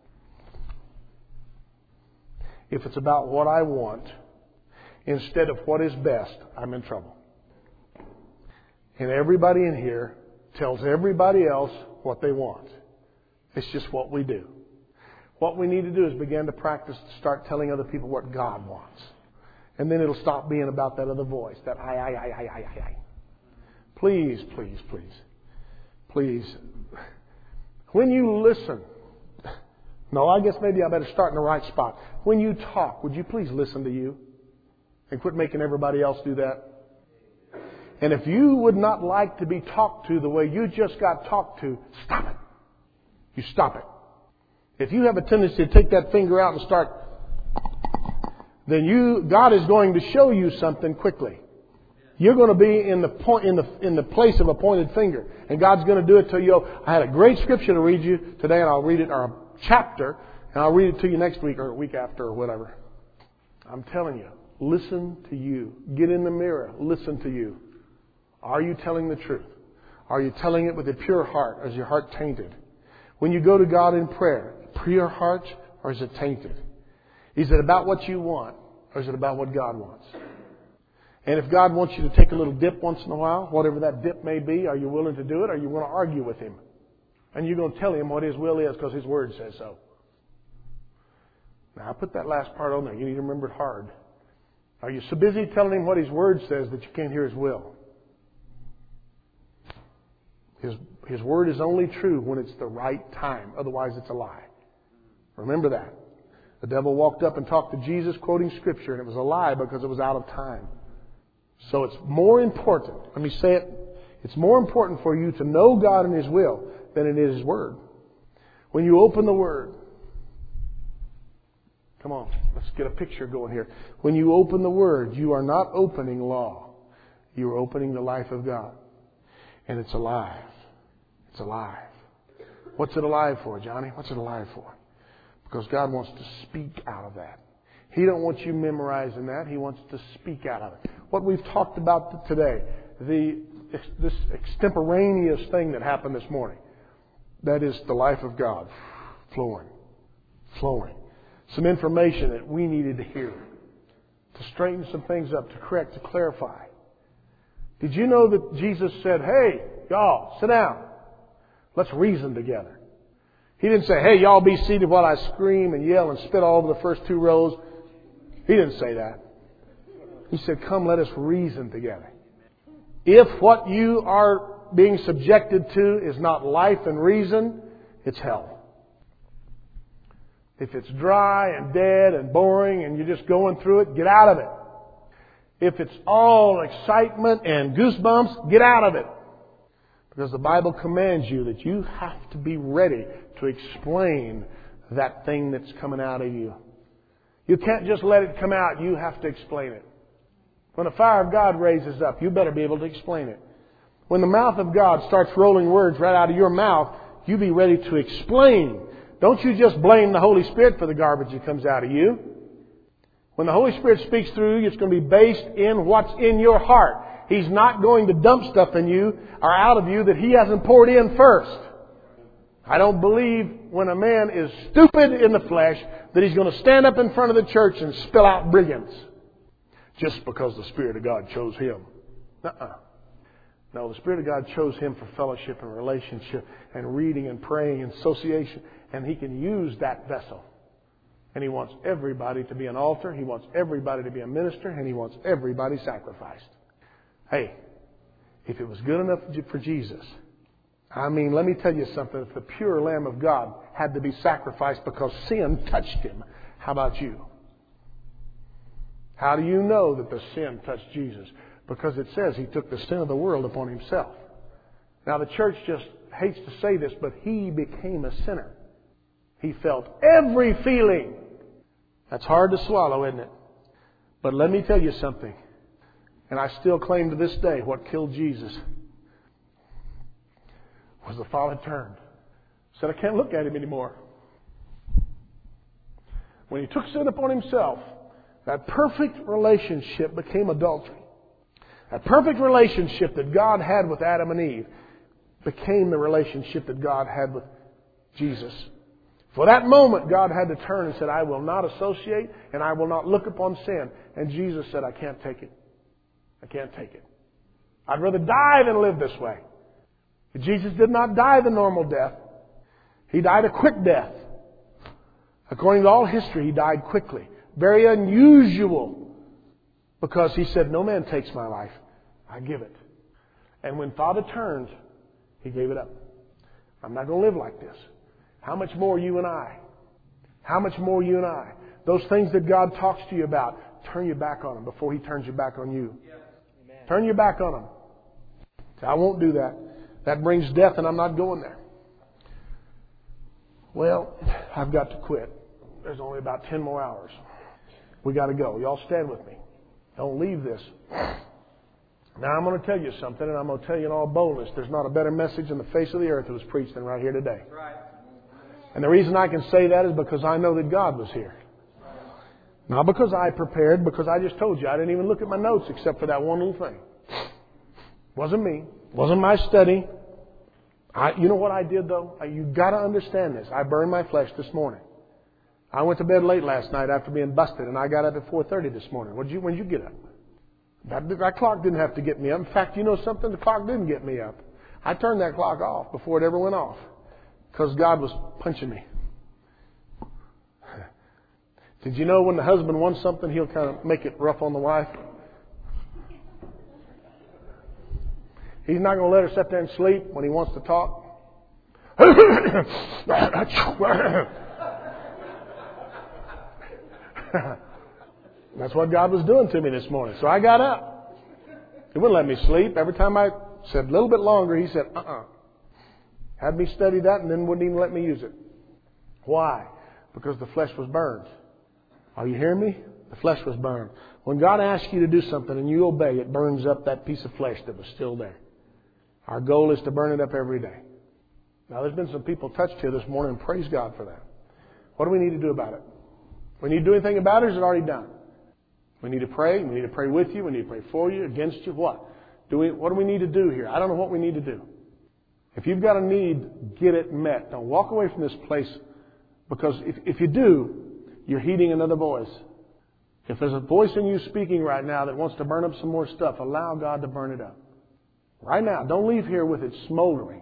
If it's about what I want instead of what is best, I'm in trouble. And everybody in here tells everybody else what they want. It's just what we do. What we need to do is begin to practice to start telling other people what God wants. And then it'll stop being about that other voice, that I. Please, please, please. Please. When you listen, no, I guess maybe I better start in the right spot. When you talk, would you please listen to you? And quit making everybody else do that. And if you would not like to be talked to the way you just got talked to, stop it. You stop it. If you have a tendency to take that finger out and start, then God is going to show you something quickly. You're going to be in the place of a pointed finger, and God's going to do it to you. I had a great scripture to read you today, and I'll read it, or a chapter, and I'll read it to you next week or a week after or whatever. I'm telling you, listen to you. Get in the mirror. Listen to you. Are you telling the truth? Are you telling it with a pure heart, or is your heart tainted? When you go to God in prayer, pure heart, or is it tainted? Is it about what you want, or is it about what God wants? And if God wants you to take a little dip once in a while, whatever that dip may be, are you willing to do it, or are you going to argue with Him? And you're going to tell Him what His will is because His Word says so. Now, I put that last part on there. You need to remember it hard. Are you so busy telling Him what His Word says that you can't hear His will? His Word is only true when it's the right time. Otherwise, it's a lie. Remember that. The devil walked up and talked to Jesus quoting Scripture, and it was a lie because it was out of time. So it's more important, let me say it, it's more important for you to know God and His will than it is His Word. When you open the Word, come on, let's get a picture going here. When you open the Word, you are not opening law. You are opening the life of God. And it's alive. It's alive. What's it alive for, Johnny? What's it alive for? Because God wants to speak out of that. He don't want you memorizing that. He wants to speak out of it. What we've talked about today, this extemporaneous thing that happened this morning, that is the life of God flowing. Some information that we needed to hear, to straighten some things up, to correct, to clarify, Did you know that Jesus said, hey, y'all, sit down. Let's reason together. He didn't say, hey, y'all be seated while I scream and yell and spit all over the first two rows. He didn't say that. He said, come, let us reason together. If what you are being subjected to is not life and reason, it's hell. If it's dry and dead and boring and you're just going through it, get out of it. If it's all excitement and goosebumps, get out of it. Because the Bible commands you that you have to be ready to explain that thing that's coming out of you. You can't just let it come out. You have to explain it. When the fire of God raises up, you better be able to explain it. When the mouth of God starts rolling words right out of your mouth, you be ready to explain. Don't you just blame the Holy Spirit for the garbage that comes out of you. When the Holy Spirit speaks through you, it's going to be based in what's in your heart. He's not going to dump stuff in you or out of you that He hasn't poured in first. I don't believe when a man is stupid in the flesh that he's going to stand up in front of the church and spill out brilliance just because the Spirit of God chose him. No, the Spirit of God chose him for fellowship and relationship and reading and praying and association. And He can use that vessel. And He wants everybody to be an altar. He wants everybody to be a minister. And He wants everybody sacrificed. Hey, if it was good enough for Jesus, I mean, let me tell you something. If the pure Lamb of God had to be sacrificed because sin touched Him, how about you? How do you know that the sin touched Jesus? Because it says He took the sin of the world upon Himself. Now the church just hates to say this, but He became a sinner. He felt every feeling. That's hard to swallow, isn't it? But let me tell you something. And I still claim to this day what killed Jesus was the thought had turned. Said, I can't look at Him anymore. When He took sin upon Himself, that perfect relationship became adultery. That perfect relationship that God had with Adam and Eve became the relationship that God had with Jesus. For that moment, God had to turn and said, I will not associate and I will not look upon sin. And Jesus said, I can't take it. I can't take it. I'd rather die than live this way. But Jesus did not die the normal death. He died a quick death. According to all history, He died quickly. Very unusual. Because He said, no man takes my life. I give it. And when Father turned, He gave it up. I'm not going to live like this. How much more you and I? How much more you and I? Those things that God talks to you about, turn your back on Him before He turns your back on you. Yes. Turn your back on Him. Say, I won't do that. That brings death and I'm not going there. Well, I've got to quit. There's only about 10 more hours. We got to go. Y'all stand with me. Don't leave this. Now I'm going to tell you something, and I'm going to tell you in all boldness. There's not a better message on the face of the earth that was preached than right here today. Right. And the reason I can say that is because I know that God was here. Not because I prepared, because I just told you I didn't even look at my notes except for that one little thing. Wasn't me. Wasn't my study. You know what I did though? You've got to understand this. I burned my flesh this morning. I went to bed late last night after being busted, and I got up at 4:30 this morning. When did you get up? That clock didn't have to get me up. In fact, you know something? The clock didn't get me up. I turned that clock off before it ever went off. Because God was punching me. Did you know when the husband wants something, he'll kind of make it rough on the wife? He's not going to let her sit there and sleep when he wants to talk. That's what God was doing to me this morning. So I got up. He wouldn't let me sleep. Every time I said a little bit longer, He said, Had me study that and then wouldn't even let me use it. Why? Because the flesh was burned. Are you hearing me? The flesh was burned. When God asks you to do something and you obey, it burns up that piece of flesh that was still there. Our goal is to burn it up every day. Now, there's been some people touched here this morning, and praise God for that. What do we need to do about it? We need to do anything about it, or is it already done? We need to pray. We need to pray with you. We need to pray for you, against you. What do we need to do here? I don't know what we need to do. If you've got a need, get it met. Don't walk away from this place, because if you do, you're heeding another voice. If there's a voice in you speaking right now that wants to burn up some more stuff, allow God to burn it up. Right now. Don't leave here with it smoldering.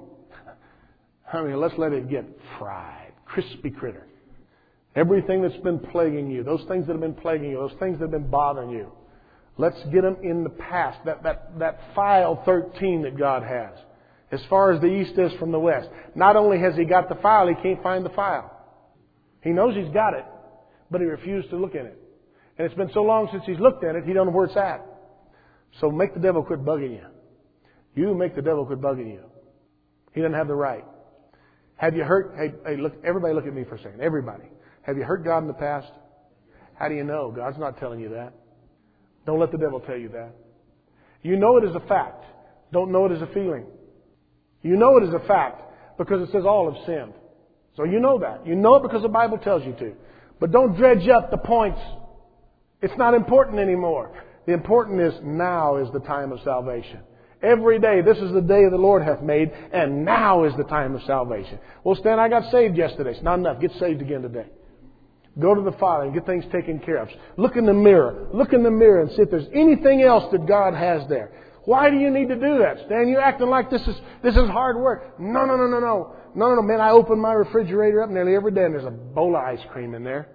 I mean, let's let it get fried. Crispy critter. Everything that's been plaguing you, those things that have been plaguing you, those things that have been bothering you, let's get them in the past. That file 13 that God has. As far as the east is from the west. Not only has He got the file, He can't find the file. He knows He's got it, but He refused to look in it. And it's been so long since He's looked at it, He don't know where it's at. So make the devil quit bugging you. You make the devil quit bugging you. He doesn't have the right. Have you hurt? Hey, look! Everybody, look at me for a second. Everybody, have you hurt God in the past? How do you know? God's not telling you that. Don't let the devil tell you that. You know it as a fact. Don't know it as a feeling. You know it as a fact because it says all have sinned. So you know that. You know it because the Bible tells you to. But don't dredge up the points. It's not important anymore. The important is now is the time of salvation. Every day, this is the day the Lord hath made, and now is the time of salvation. Well, Stan, I got saved yesterday. It's not enough. Get saved again today. Go to the Father and get things taken care of. Look in the mirror. Look in the mirror and see if there's anything else that God has there. Why do you need to do that, Stan? You're acting like this is hard work. No, man, I open my refrigerator up nearly every day and there's a bowl of ice cream in there.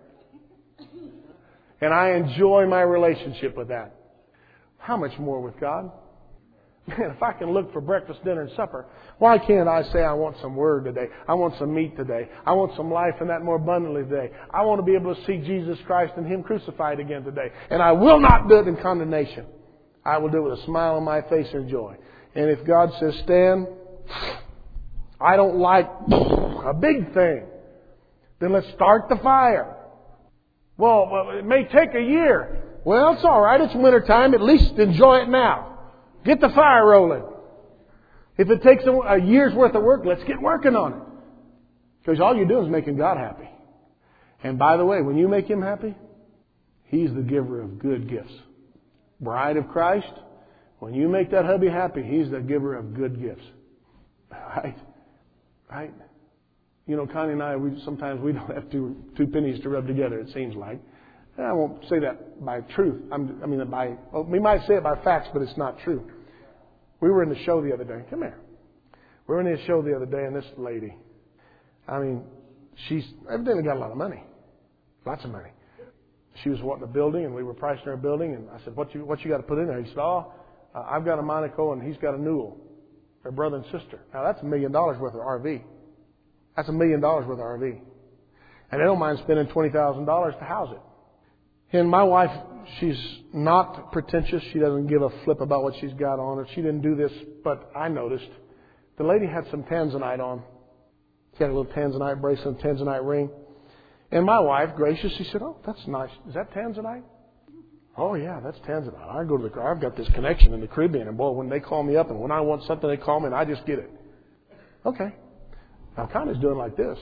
And I enjoy my relationship with that. How much more with God? Man, if I can look for breakfast, dinner, and supper, why can't I say I want some Word today? I want some meat today. I want some life and that more abundantly today. I want to be able to see Jesus Christ and Him crucified again today. And I will not do it in condemnation. I will do it with a smile on my face and joy. And if God says, Stan, I don't like a big thing, then let's start the fire. Well, it may take a year. Well, it's all right. It's wintertime. At least enjoy it now. Get the fire rolling. If it takes a year's worth of work, let's get working on it. Because all you're doing is making God happy. And by the way, when you make Him happy, He's the giver of good gifts. Bride of Christ, when you make that hubby happy, He's the giver of good gifts. Right? You know, Connie and I, sometimes we don't have two pennies to rub together, it seems like. And I won't say that by truth. We might say it by facts, but it's not true. We were in the show the other day. Come here. We were in the show the other day, and this lady, she's evidently got a lot of money. Lots of money. She was wanting a building, and we were pricing her a building, and I said, what you got to put in there? He said, I've got a Monaco, and he's got a Newell. They're brother and sister. Now, that's $1 million worth of RV. That's $1 million worth of RV. And they don't mind spending $20,000 to house it. And my wife, she's not pretentious. She doesn't give a flip about what she's got on her. She didn't do this, but I noticed. The lady had some tanzanite on. She had a little tanzanite bracelet, tanzanite ring. And my wife, graciously said, oh, that's nice. Is that tanzanite? Oh, yeah, that's tanzanite. I go to the car. I've got this connection in the Caribbean. And boy, when they call me up and when I want something, they call me and I just get it. Okay. Now, Connie's doing like this.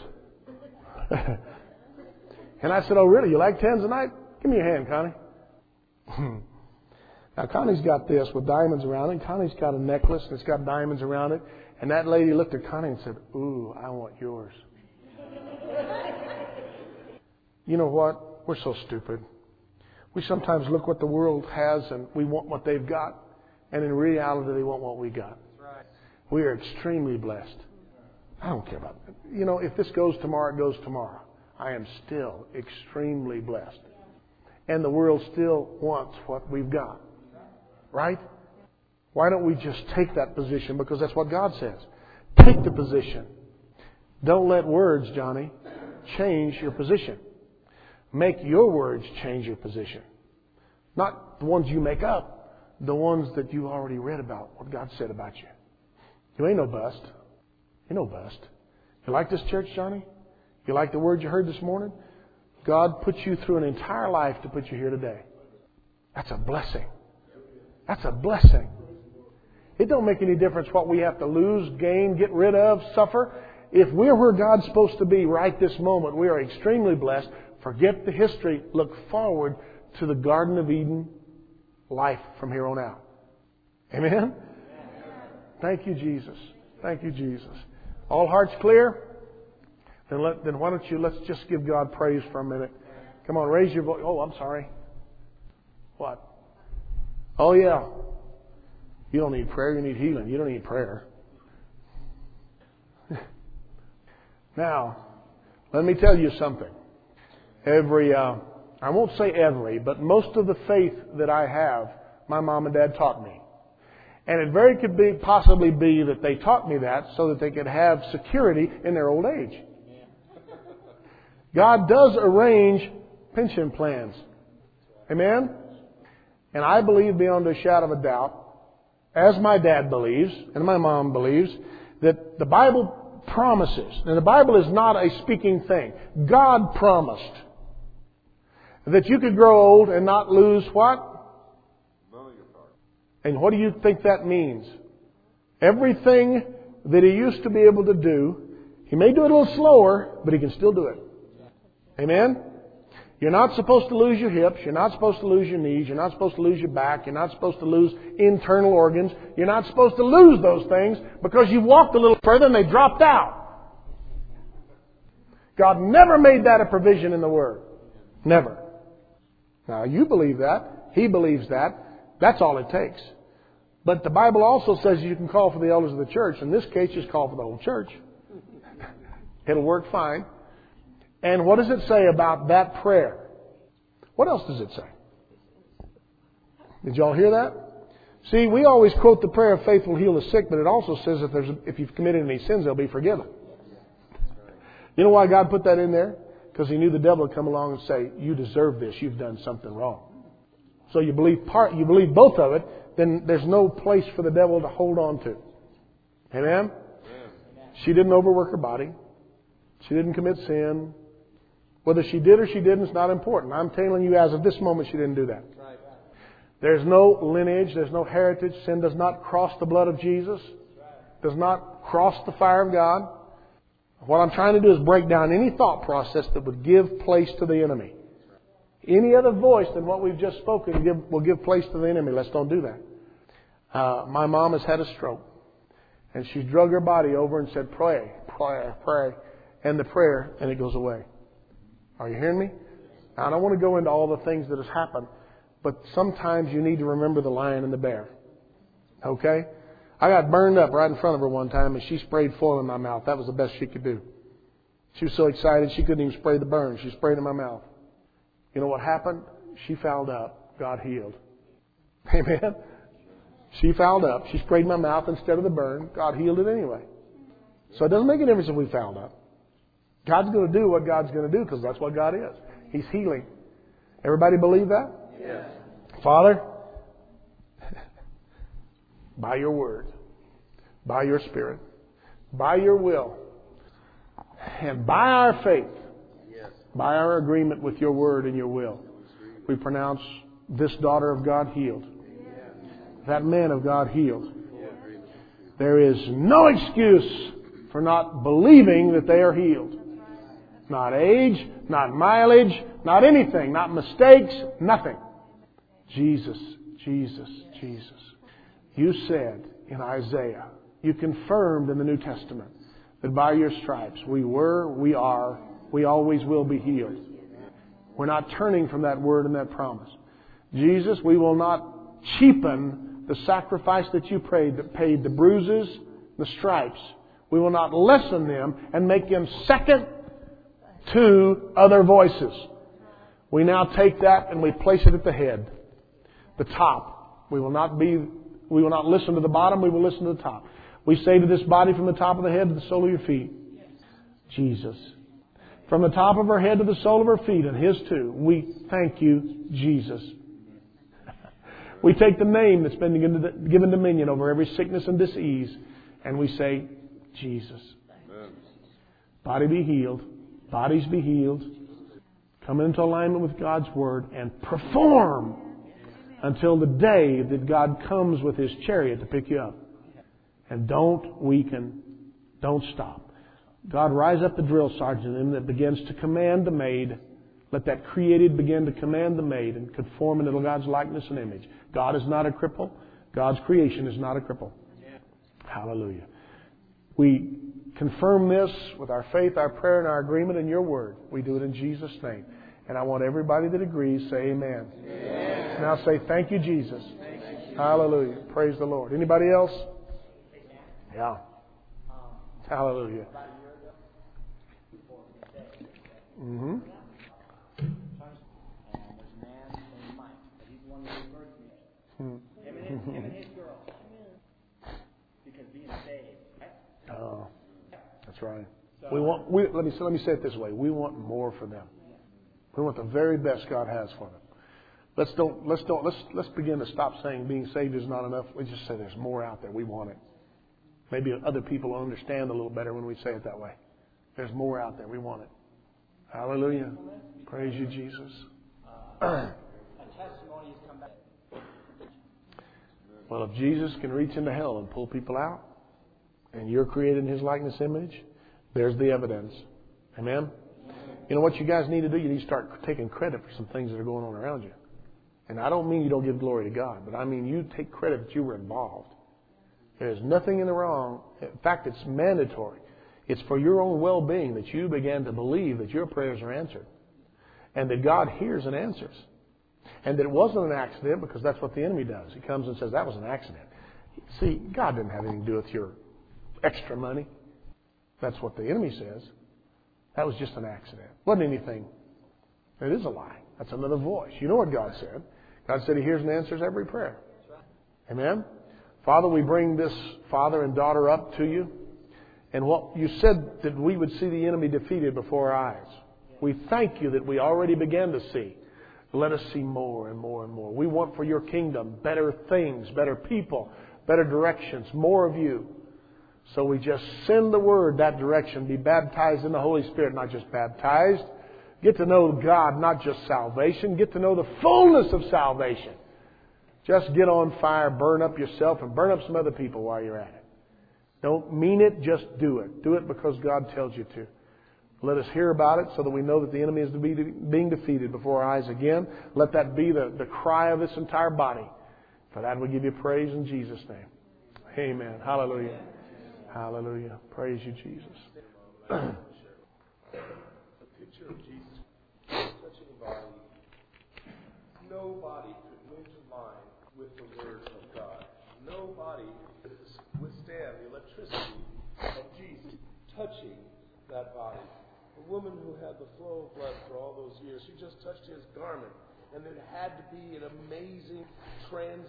And I said, oh, really? You like tanzanite? Give me your hand, Connie. Now, Connie's got this with diamonds around it. Connie's got a necklace that's got diamonds around it. And that lady looked at Connie and said, ooh, I want yours. You know what? We're so stupid. We sometimes look what the world has and we want what they've got. And in reality, they want what we got. We are extremely blessed. I don't care about it. You know, if this goes tomorrow, it goes tomorrow. I am still extremely blessed. And the world still wants what we've got. Right? Why don't we just take that position? Because that's what God says. Take the position. Don't let words, Johnny, change your position. Make your words change your position. Not the ones you make up. The ones that you already read about. What God said about you. You ain't no bust. You're no bust. You like this church, Johnny? You like the word you heard this morning? God put you through an entire life to put you here today. That's a blessing. That's a blessing. It don't make any difference what we have to lose, gain, get rid of, suffer. If we're where God's supposed to be right this moment, we are extremely blessed. Forget the history. Look forward to the Garden of Eden life from here on out. Amen? Thank you, Jesus. Thank you, Jesus. All hearts clear? Then why don't you, let's just give God praise for a minute. Come on, raise your voice. Oh, I'm sorry. What? Oh, yeah. You don't need prayer, you need healing. You don't need prayer. Now, let me tell you something. I won't say every, but most of the faith that I have, my mom and dad taught me. And it very could be, possibly be that they taught me that so that they could have security in their old age. God does arrange pension plans. Amen? And I believe beyond a shadow of a doubt, as my dad believes, and my mom believes, that the Bible promises. And the Bible is not a speaking thing. God promised that you could grow old and not lose what? And what do you think that means? Everything that he used to be able to do, he may do it a little slower, but he can still do it. Amen? You're not supposed to lose your hips. You're not supposed to lose your knees. You're not supposed to lose your back. You're not supposed to lose internal organs. You're not supposed to lose those things because you walked a little further and they dropped out. God never made that a provision in the Word. Never. Now, you believe that. He believes that. That's all it takes. But the Bible also says you can call for the elders of the church. In this case, just call for the whole church. It'll work fine. And what does it say about that prayer? What else does it say? Did y'all hear that? See, we always quote the prayer of faith will heal the sick, but it also says that if you've committed any sins, they'll be forgiven. You know why God put that in there? Because He knew the devil would come along and say, you deserve this, you've done something wrong. So you believe both of it, then there's no place for the devil to hold on to. Amen? She didn't overwork her body. She didn't commit sin. Whether she did or she didn't is not important. I'm telling you as of this moment she didn't do that. There's no lineage. There's no heritage. Sin does not cross the blood of Jesus. Does not cross the fire of God. What I'm trying to do is break down any thought process that would give place to the enemy. Any other voice than what we've just spoken will give place to the enemy. Let's don't do that. My mom has had a stroke. And she drug her body over and said, pray, pray, pray. And the prayer, and it goes away. Are you hearing me? Now, I don't want to go into all the things that has happened, but sometimes you need to remember the lion and the bear. Okay? I got burned up right in front of her one time, and she sprayed foil in my mouth. That was the best she could do. She was so excited she couldn't even spray the burn. She sprayed in my mouth. You know what happened? She fouled up. God healed. Amen? She fouled up. She sprayed my mouth instead of the burn. God healed it anyway. So it doesn't make a difference if we fouled up. God's going to do what God's going to do because that's what God is. He's healing. Everybody believe that? Yes. Father, by your word, by your spirit, by your will, and by our faith, by our agreement with your word and your will, we pronounce this daughter of God healed. That man of God healed. There is no excuse for not believing that they are healed. Not age, not mileage, not anything, not mistakes, nothing. Jesus, Jesus, Jesus. You said in Isaiah, you confirmed in the New Testament that by your stripes we were, we are, we always will be healed. We're not turning from that word and that promise. Jesus, we will not cheapen the sacrifice that you paid, the bruises, the stripes. We will not lessen them and make them second to other voices. We now take that and we place it at the head, the top. We will not listen to the bottom, we will listen to the top. We say to this body from the top of the head to the sole of your feet, Jesus. From the top of her head to the sole of her feet, and His too, we thank you, Jesus. We take the name that's been given dominion over every sickness and disease, and we say, Jesus. Body be healed. Bodies be healed. Come into alignment with God's Word and perform until the day that God comes with His chariot to pick you up. And don't weaken. Don't stop. God, rise up the drill sergeant in Him that begins to command the maid. Let that created begin to command the maid and conform into God's likeness and image. God is not a cripple. God's creation is not a cripple. Hallelujah. We confirm this with our faith, our prayer, and our agreement in your word. We do it in Jesus' name. And I want everybody that agrees say amen. Amen. Now say, thank you, Jesus. Thank you. Hallelujah. Praise the Lord. Anybody else? Yeah. Hallelujah. Mm-hmm. Oh, that's right. Let me say it this way. We want more for them. We want the very best God has for them. Let's begin to stop saying being saved is not enough. We just say there's more out there. We want it. Maybe other people will understand a little better when we say it that way. There's more out there. We want it. Hallelujah. Praise you, Jesus. Well, if Jesus can reach into hell and pull people out, and you're created in His likeness image, there's the evidence. Amen? You know what you guys need to do? You need to start taking credit for some things that are going on around you. And I don't mean you don't give glory to God, but I mean you take credit that you were involved. There's nothing in the wrong. In fact, it's mandatory. It's for your own well-being that you began to believe that your prayers are answered. And that God hears and answers. And that it wasn't an accident, because that's what the enemy does. He comes and says, that was an accident. See, God didn't have anything to do with your extra money. That's what the enemy says. That was just an accident. Wasn't anything. It is a lie. That's another voice. You know what God said. God said He hears and answers every prayer. Amen? Father, we bring this father and daughter up to you. And what you said that we would see the enemy defeated before our eyes. We thank you that we already began to see. Let us see more and more and more. We want for your kingdom better things, better people, better directions, more of you. So we just send the word that direction. Be baptized in the Holy Spirit, not just baptized. Get to know God, not just salvation. Get to know the fullness of salvation. Just get on fire, burn up yourself, and burn up some other people while you're at it. Don't mean it, just do it. Do it because God tells you to. Let us hear about it so that we know that the enemy is being defeated before our eyes again. Let that be the cry of this entire body. For that we give you praise in Jesus' name. Amen. Hallelujah. Hallelujah. Praise you, Jesus. A picture of Jesus touching the body. Nobody could move the mind with the Word of God. Nobody could withstand the electricity of Jesus touching that body. A woman who had the flow of blood for all those years, she just touched His garment, and there had to be an amazing trans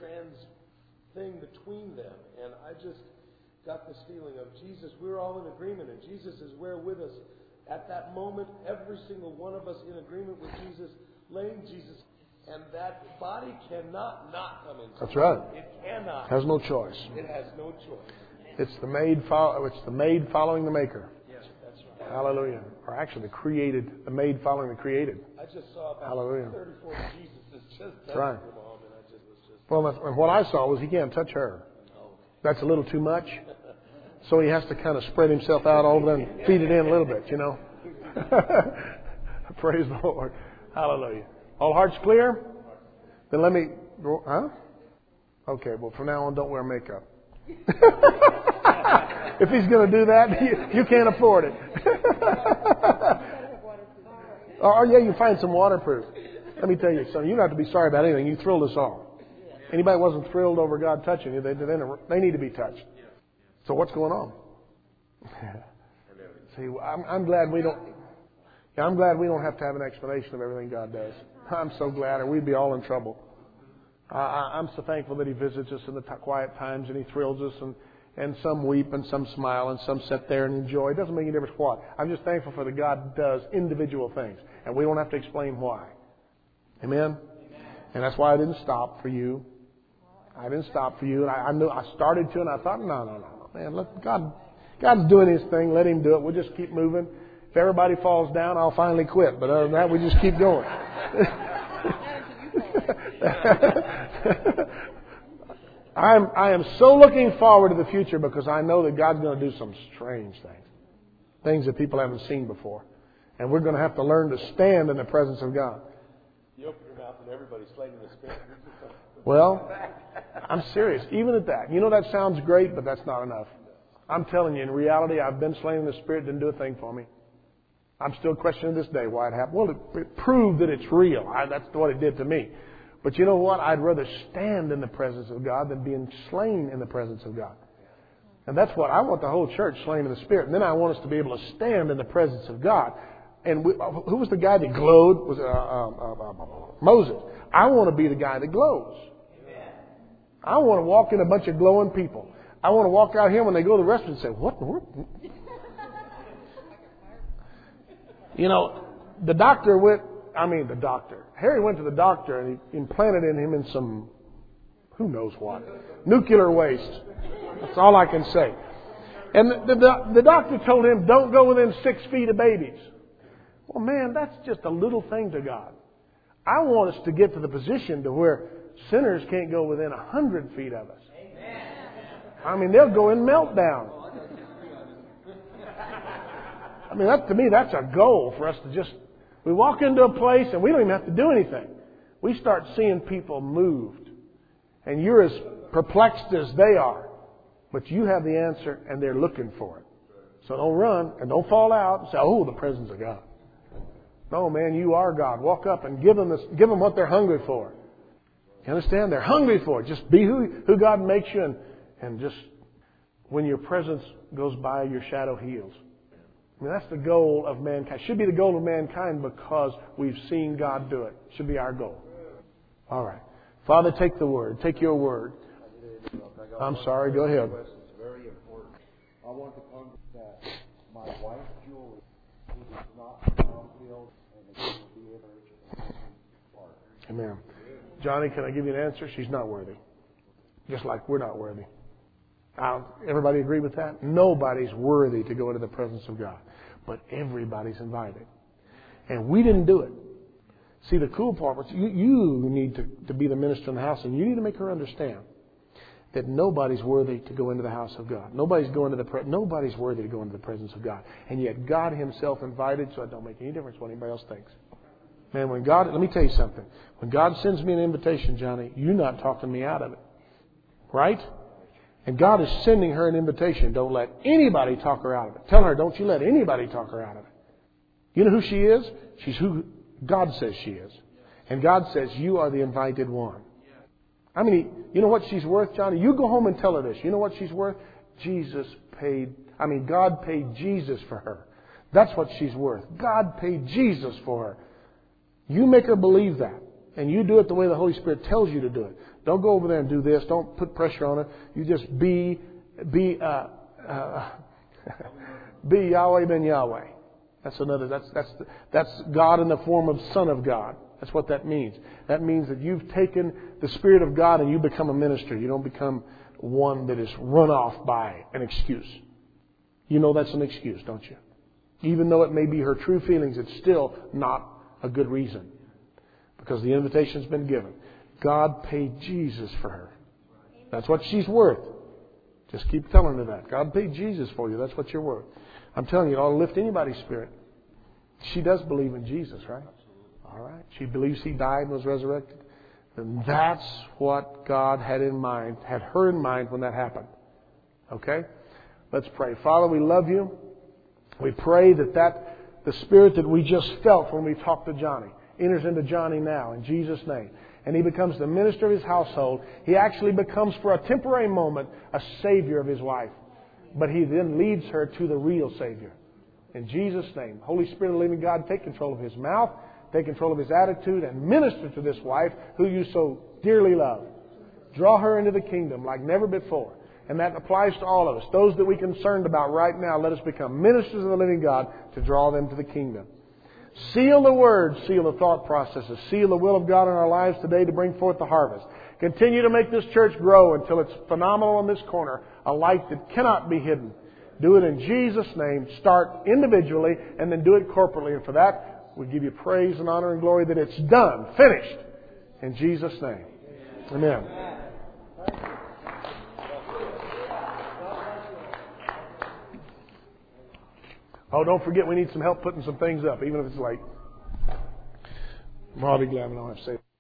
thing between them. And I just got this feeling of Jesus, we're all in agreement, and Jesus is where with us. At that moment, every single one of us in agreement with Jesus, laying Jesus, and that body cannot not come into That's right. It cannot. Has no choice. It has no choice. It's the maid following the maker. Yes, that's right. Hallelujah. Or actually the maid following the created. I just saw about Hallelujah. 34 Jesus just That's right. her mom, and I just was just. Well, and what I saw was He can't touch her. That's a little too much. So He has to kind of spread Himself out over there and feed it in a little bit, you know. Praise the Lord. Hallelujah. All hearts clear? Then let me... Huh? Okay, well, from now on, don't wear makeup. If He's going to do that, you can't afford it. Or, yeah, you find some waterproof. Let me tell you something. You don't have to be sorry about anything. You thrilled us all. Anybody wasn't thrilled over God touching you, they need to be touched. So what's going on? See, I'm glad we don't... Yeah, I'm glad we don't have to have an explanation of everything God does. I'm so glad, or we'd be all in trouble. I'm so thankful that He visits us in the quiet times, and He thrills us, and some weep, and some smile, and some sit there and enjoy. It doesn't make any difference what. I'm just thankful for that God does individual things, and we don't have to explain why. Amen? And that's why I didn't stop for you. I didn't stop for you. And I knew I started to, and I thought, no, man, let God's doing His thing. Let Him do it. We'll just keep moving. If everybody falls down, I'll finally quit. But other than that, we just keep going. I am so looking forward to the future because I know that God's going to do some strange things that people haven't seen before, and we're going to have to learn to stand in the presence of God. You open your mouth and everybody's slain in the Spirit. Well, I'm serious. Even at that, you know that sounds great, but that's not enough. I'm telling you, in reality, I've been slain in the Spirit. Didn't do a thing for me. I'm still questioning this day why it happened. Well, it proved that it's real. That's what it did to me. But you know what? I'd rather stand in the presence of God than being slain in the presence of God. And that's what I want, the whole church slain in the Spirit. And then I want us to be able to stand in the presence of God. And who was the guy that glowed? Was Moses. I want to be the guy that glows. I want to walk in a bunch of glowing people. I want to walk out here when they go to the restaurant and say, what in the world? You know, Harry went to the doctor and he implanted in him in some, who knows what, nuclear waste. That's all I can say. And the doctor told him, don't go within 6 feet of babies. Well, man, that's just a little thing to God. I want us to get to the position to where sinners can't go within 100 feet of us. I mean, they'll go in meltdown. I mean, to me, that's a goal for us to just... We walk into a place and we don't even have to do anything. We start seeing people moved. And you're as perplexed as they are. But you have the answer and they're looking for it. So don't run and don't fall out and say, oh, the presence of God. No, man, you are God. Walk up and give them what they're hungry for. You understand? They're hungry for it. Just be who God makes you and just when your presence goes by, your shadow heals. I mean, that's the goal of mankind. Should be the goal of mankind because we've seen God do it. Should be our goal. All right. Father, take the word. Take your word. I'm sorry. Go ahead. It's very important. I want to come that my wife, Julie, who is not filled and will be able to. Amen. Johnny, can I give you an answer? She's not worthy. Just like we're not worthy. Everybody agree with that? Nobody's worthy to go into the presence of God. But everybody's invited. And we didn't do it. See, the cool part was you need to be the minister in the house, and you need to make her understand that nobody's worthy to go into the house of God. Nobody's worthy to go into the presence of God. And yet God Himself invited, so it don't make any difference what anybody else thinks. Man, let me tell you something. When God sends me an invitation, Johnny, you're not talking me out of it. Right? And God is sending her an invitation. Don't let anybody talk her out of it. Tell her, don't you let anybody talk her out of it. You know who she is? She's who God says she is. And God says, you are the invited one. I mean, you know what she's worth, Johnny? You go home and tell her this. You know what she's worth? God paid Jesus for her. That's what she's worth. God paid Jesus for her. You make her believe that. And you do it the way the Holy Spirit tells you to do it. Don't go over there and do this. Don't put pressure on her. You just be Yahweh ben Yahweh. That's God in the form of Son of God. That's what that means. That means that you've taken the Spirit of God and you become a minister. You don't become one that is run off by an excuse. You know that's an excuse, don't you? Even though it may be her true feelings, it's still not a good reason. Because the invitation's been given. God paid Jesus for her. That's what she's worth. Just keep telling her that. God paid Jesus for you. That's what you're worth. I'm telling you, it ought to lift anybody's spirit. She does believe in Jesus, right? All right. She believes He died and was resurrected. And that's what God had her in mind when that happened. Okay? Let's pray. Father, we love you. We pray that the spirit that we just felt when we talked to Johnny enters into Johnny now in Jesus' name. And he becomes the minister of his household. He actually becomes, for a temporary moment, a savior of his wife. But he then leads her to the real Savior. In Jesus' name, Holy Spirit of the living God, take control of his mouth, take control of his attitude, and minister to this wife who you so dearly love. Draw her into the kingdom like never before. And that applies to all of us. Those that we're concerned about right now, let us become ministers of the living God to draw them to the kingdom. Seal the Word, seal the thought processes, seal the will of God in our lives today to bring forth the harvest. Continue to make this church grow until it's phenomenal in this corner, a light that cannot be hidden. Do it in Jesus' name. Start individually and then do it corporately. And for that, we give you praise and honor and glory that it's done, finished. In Jesus' name. Amen. Oh, don't forget we need some help putting some things up, even if it's late. I'll be glad when I don't have to say it.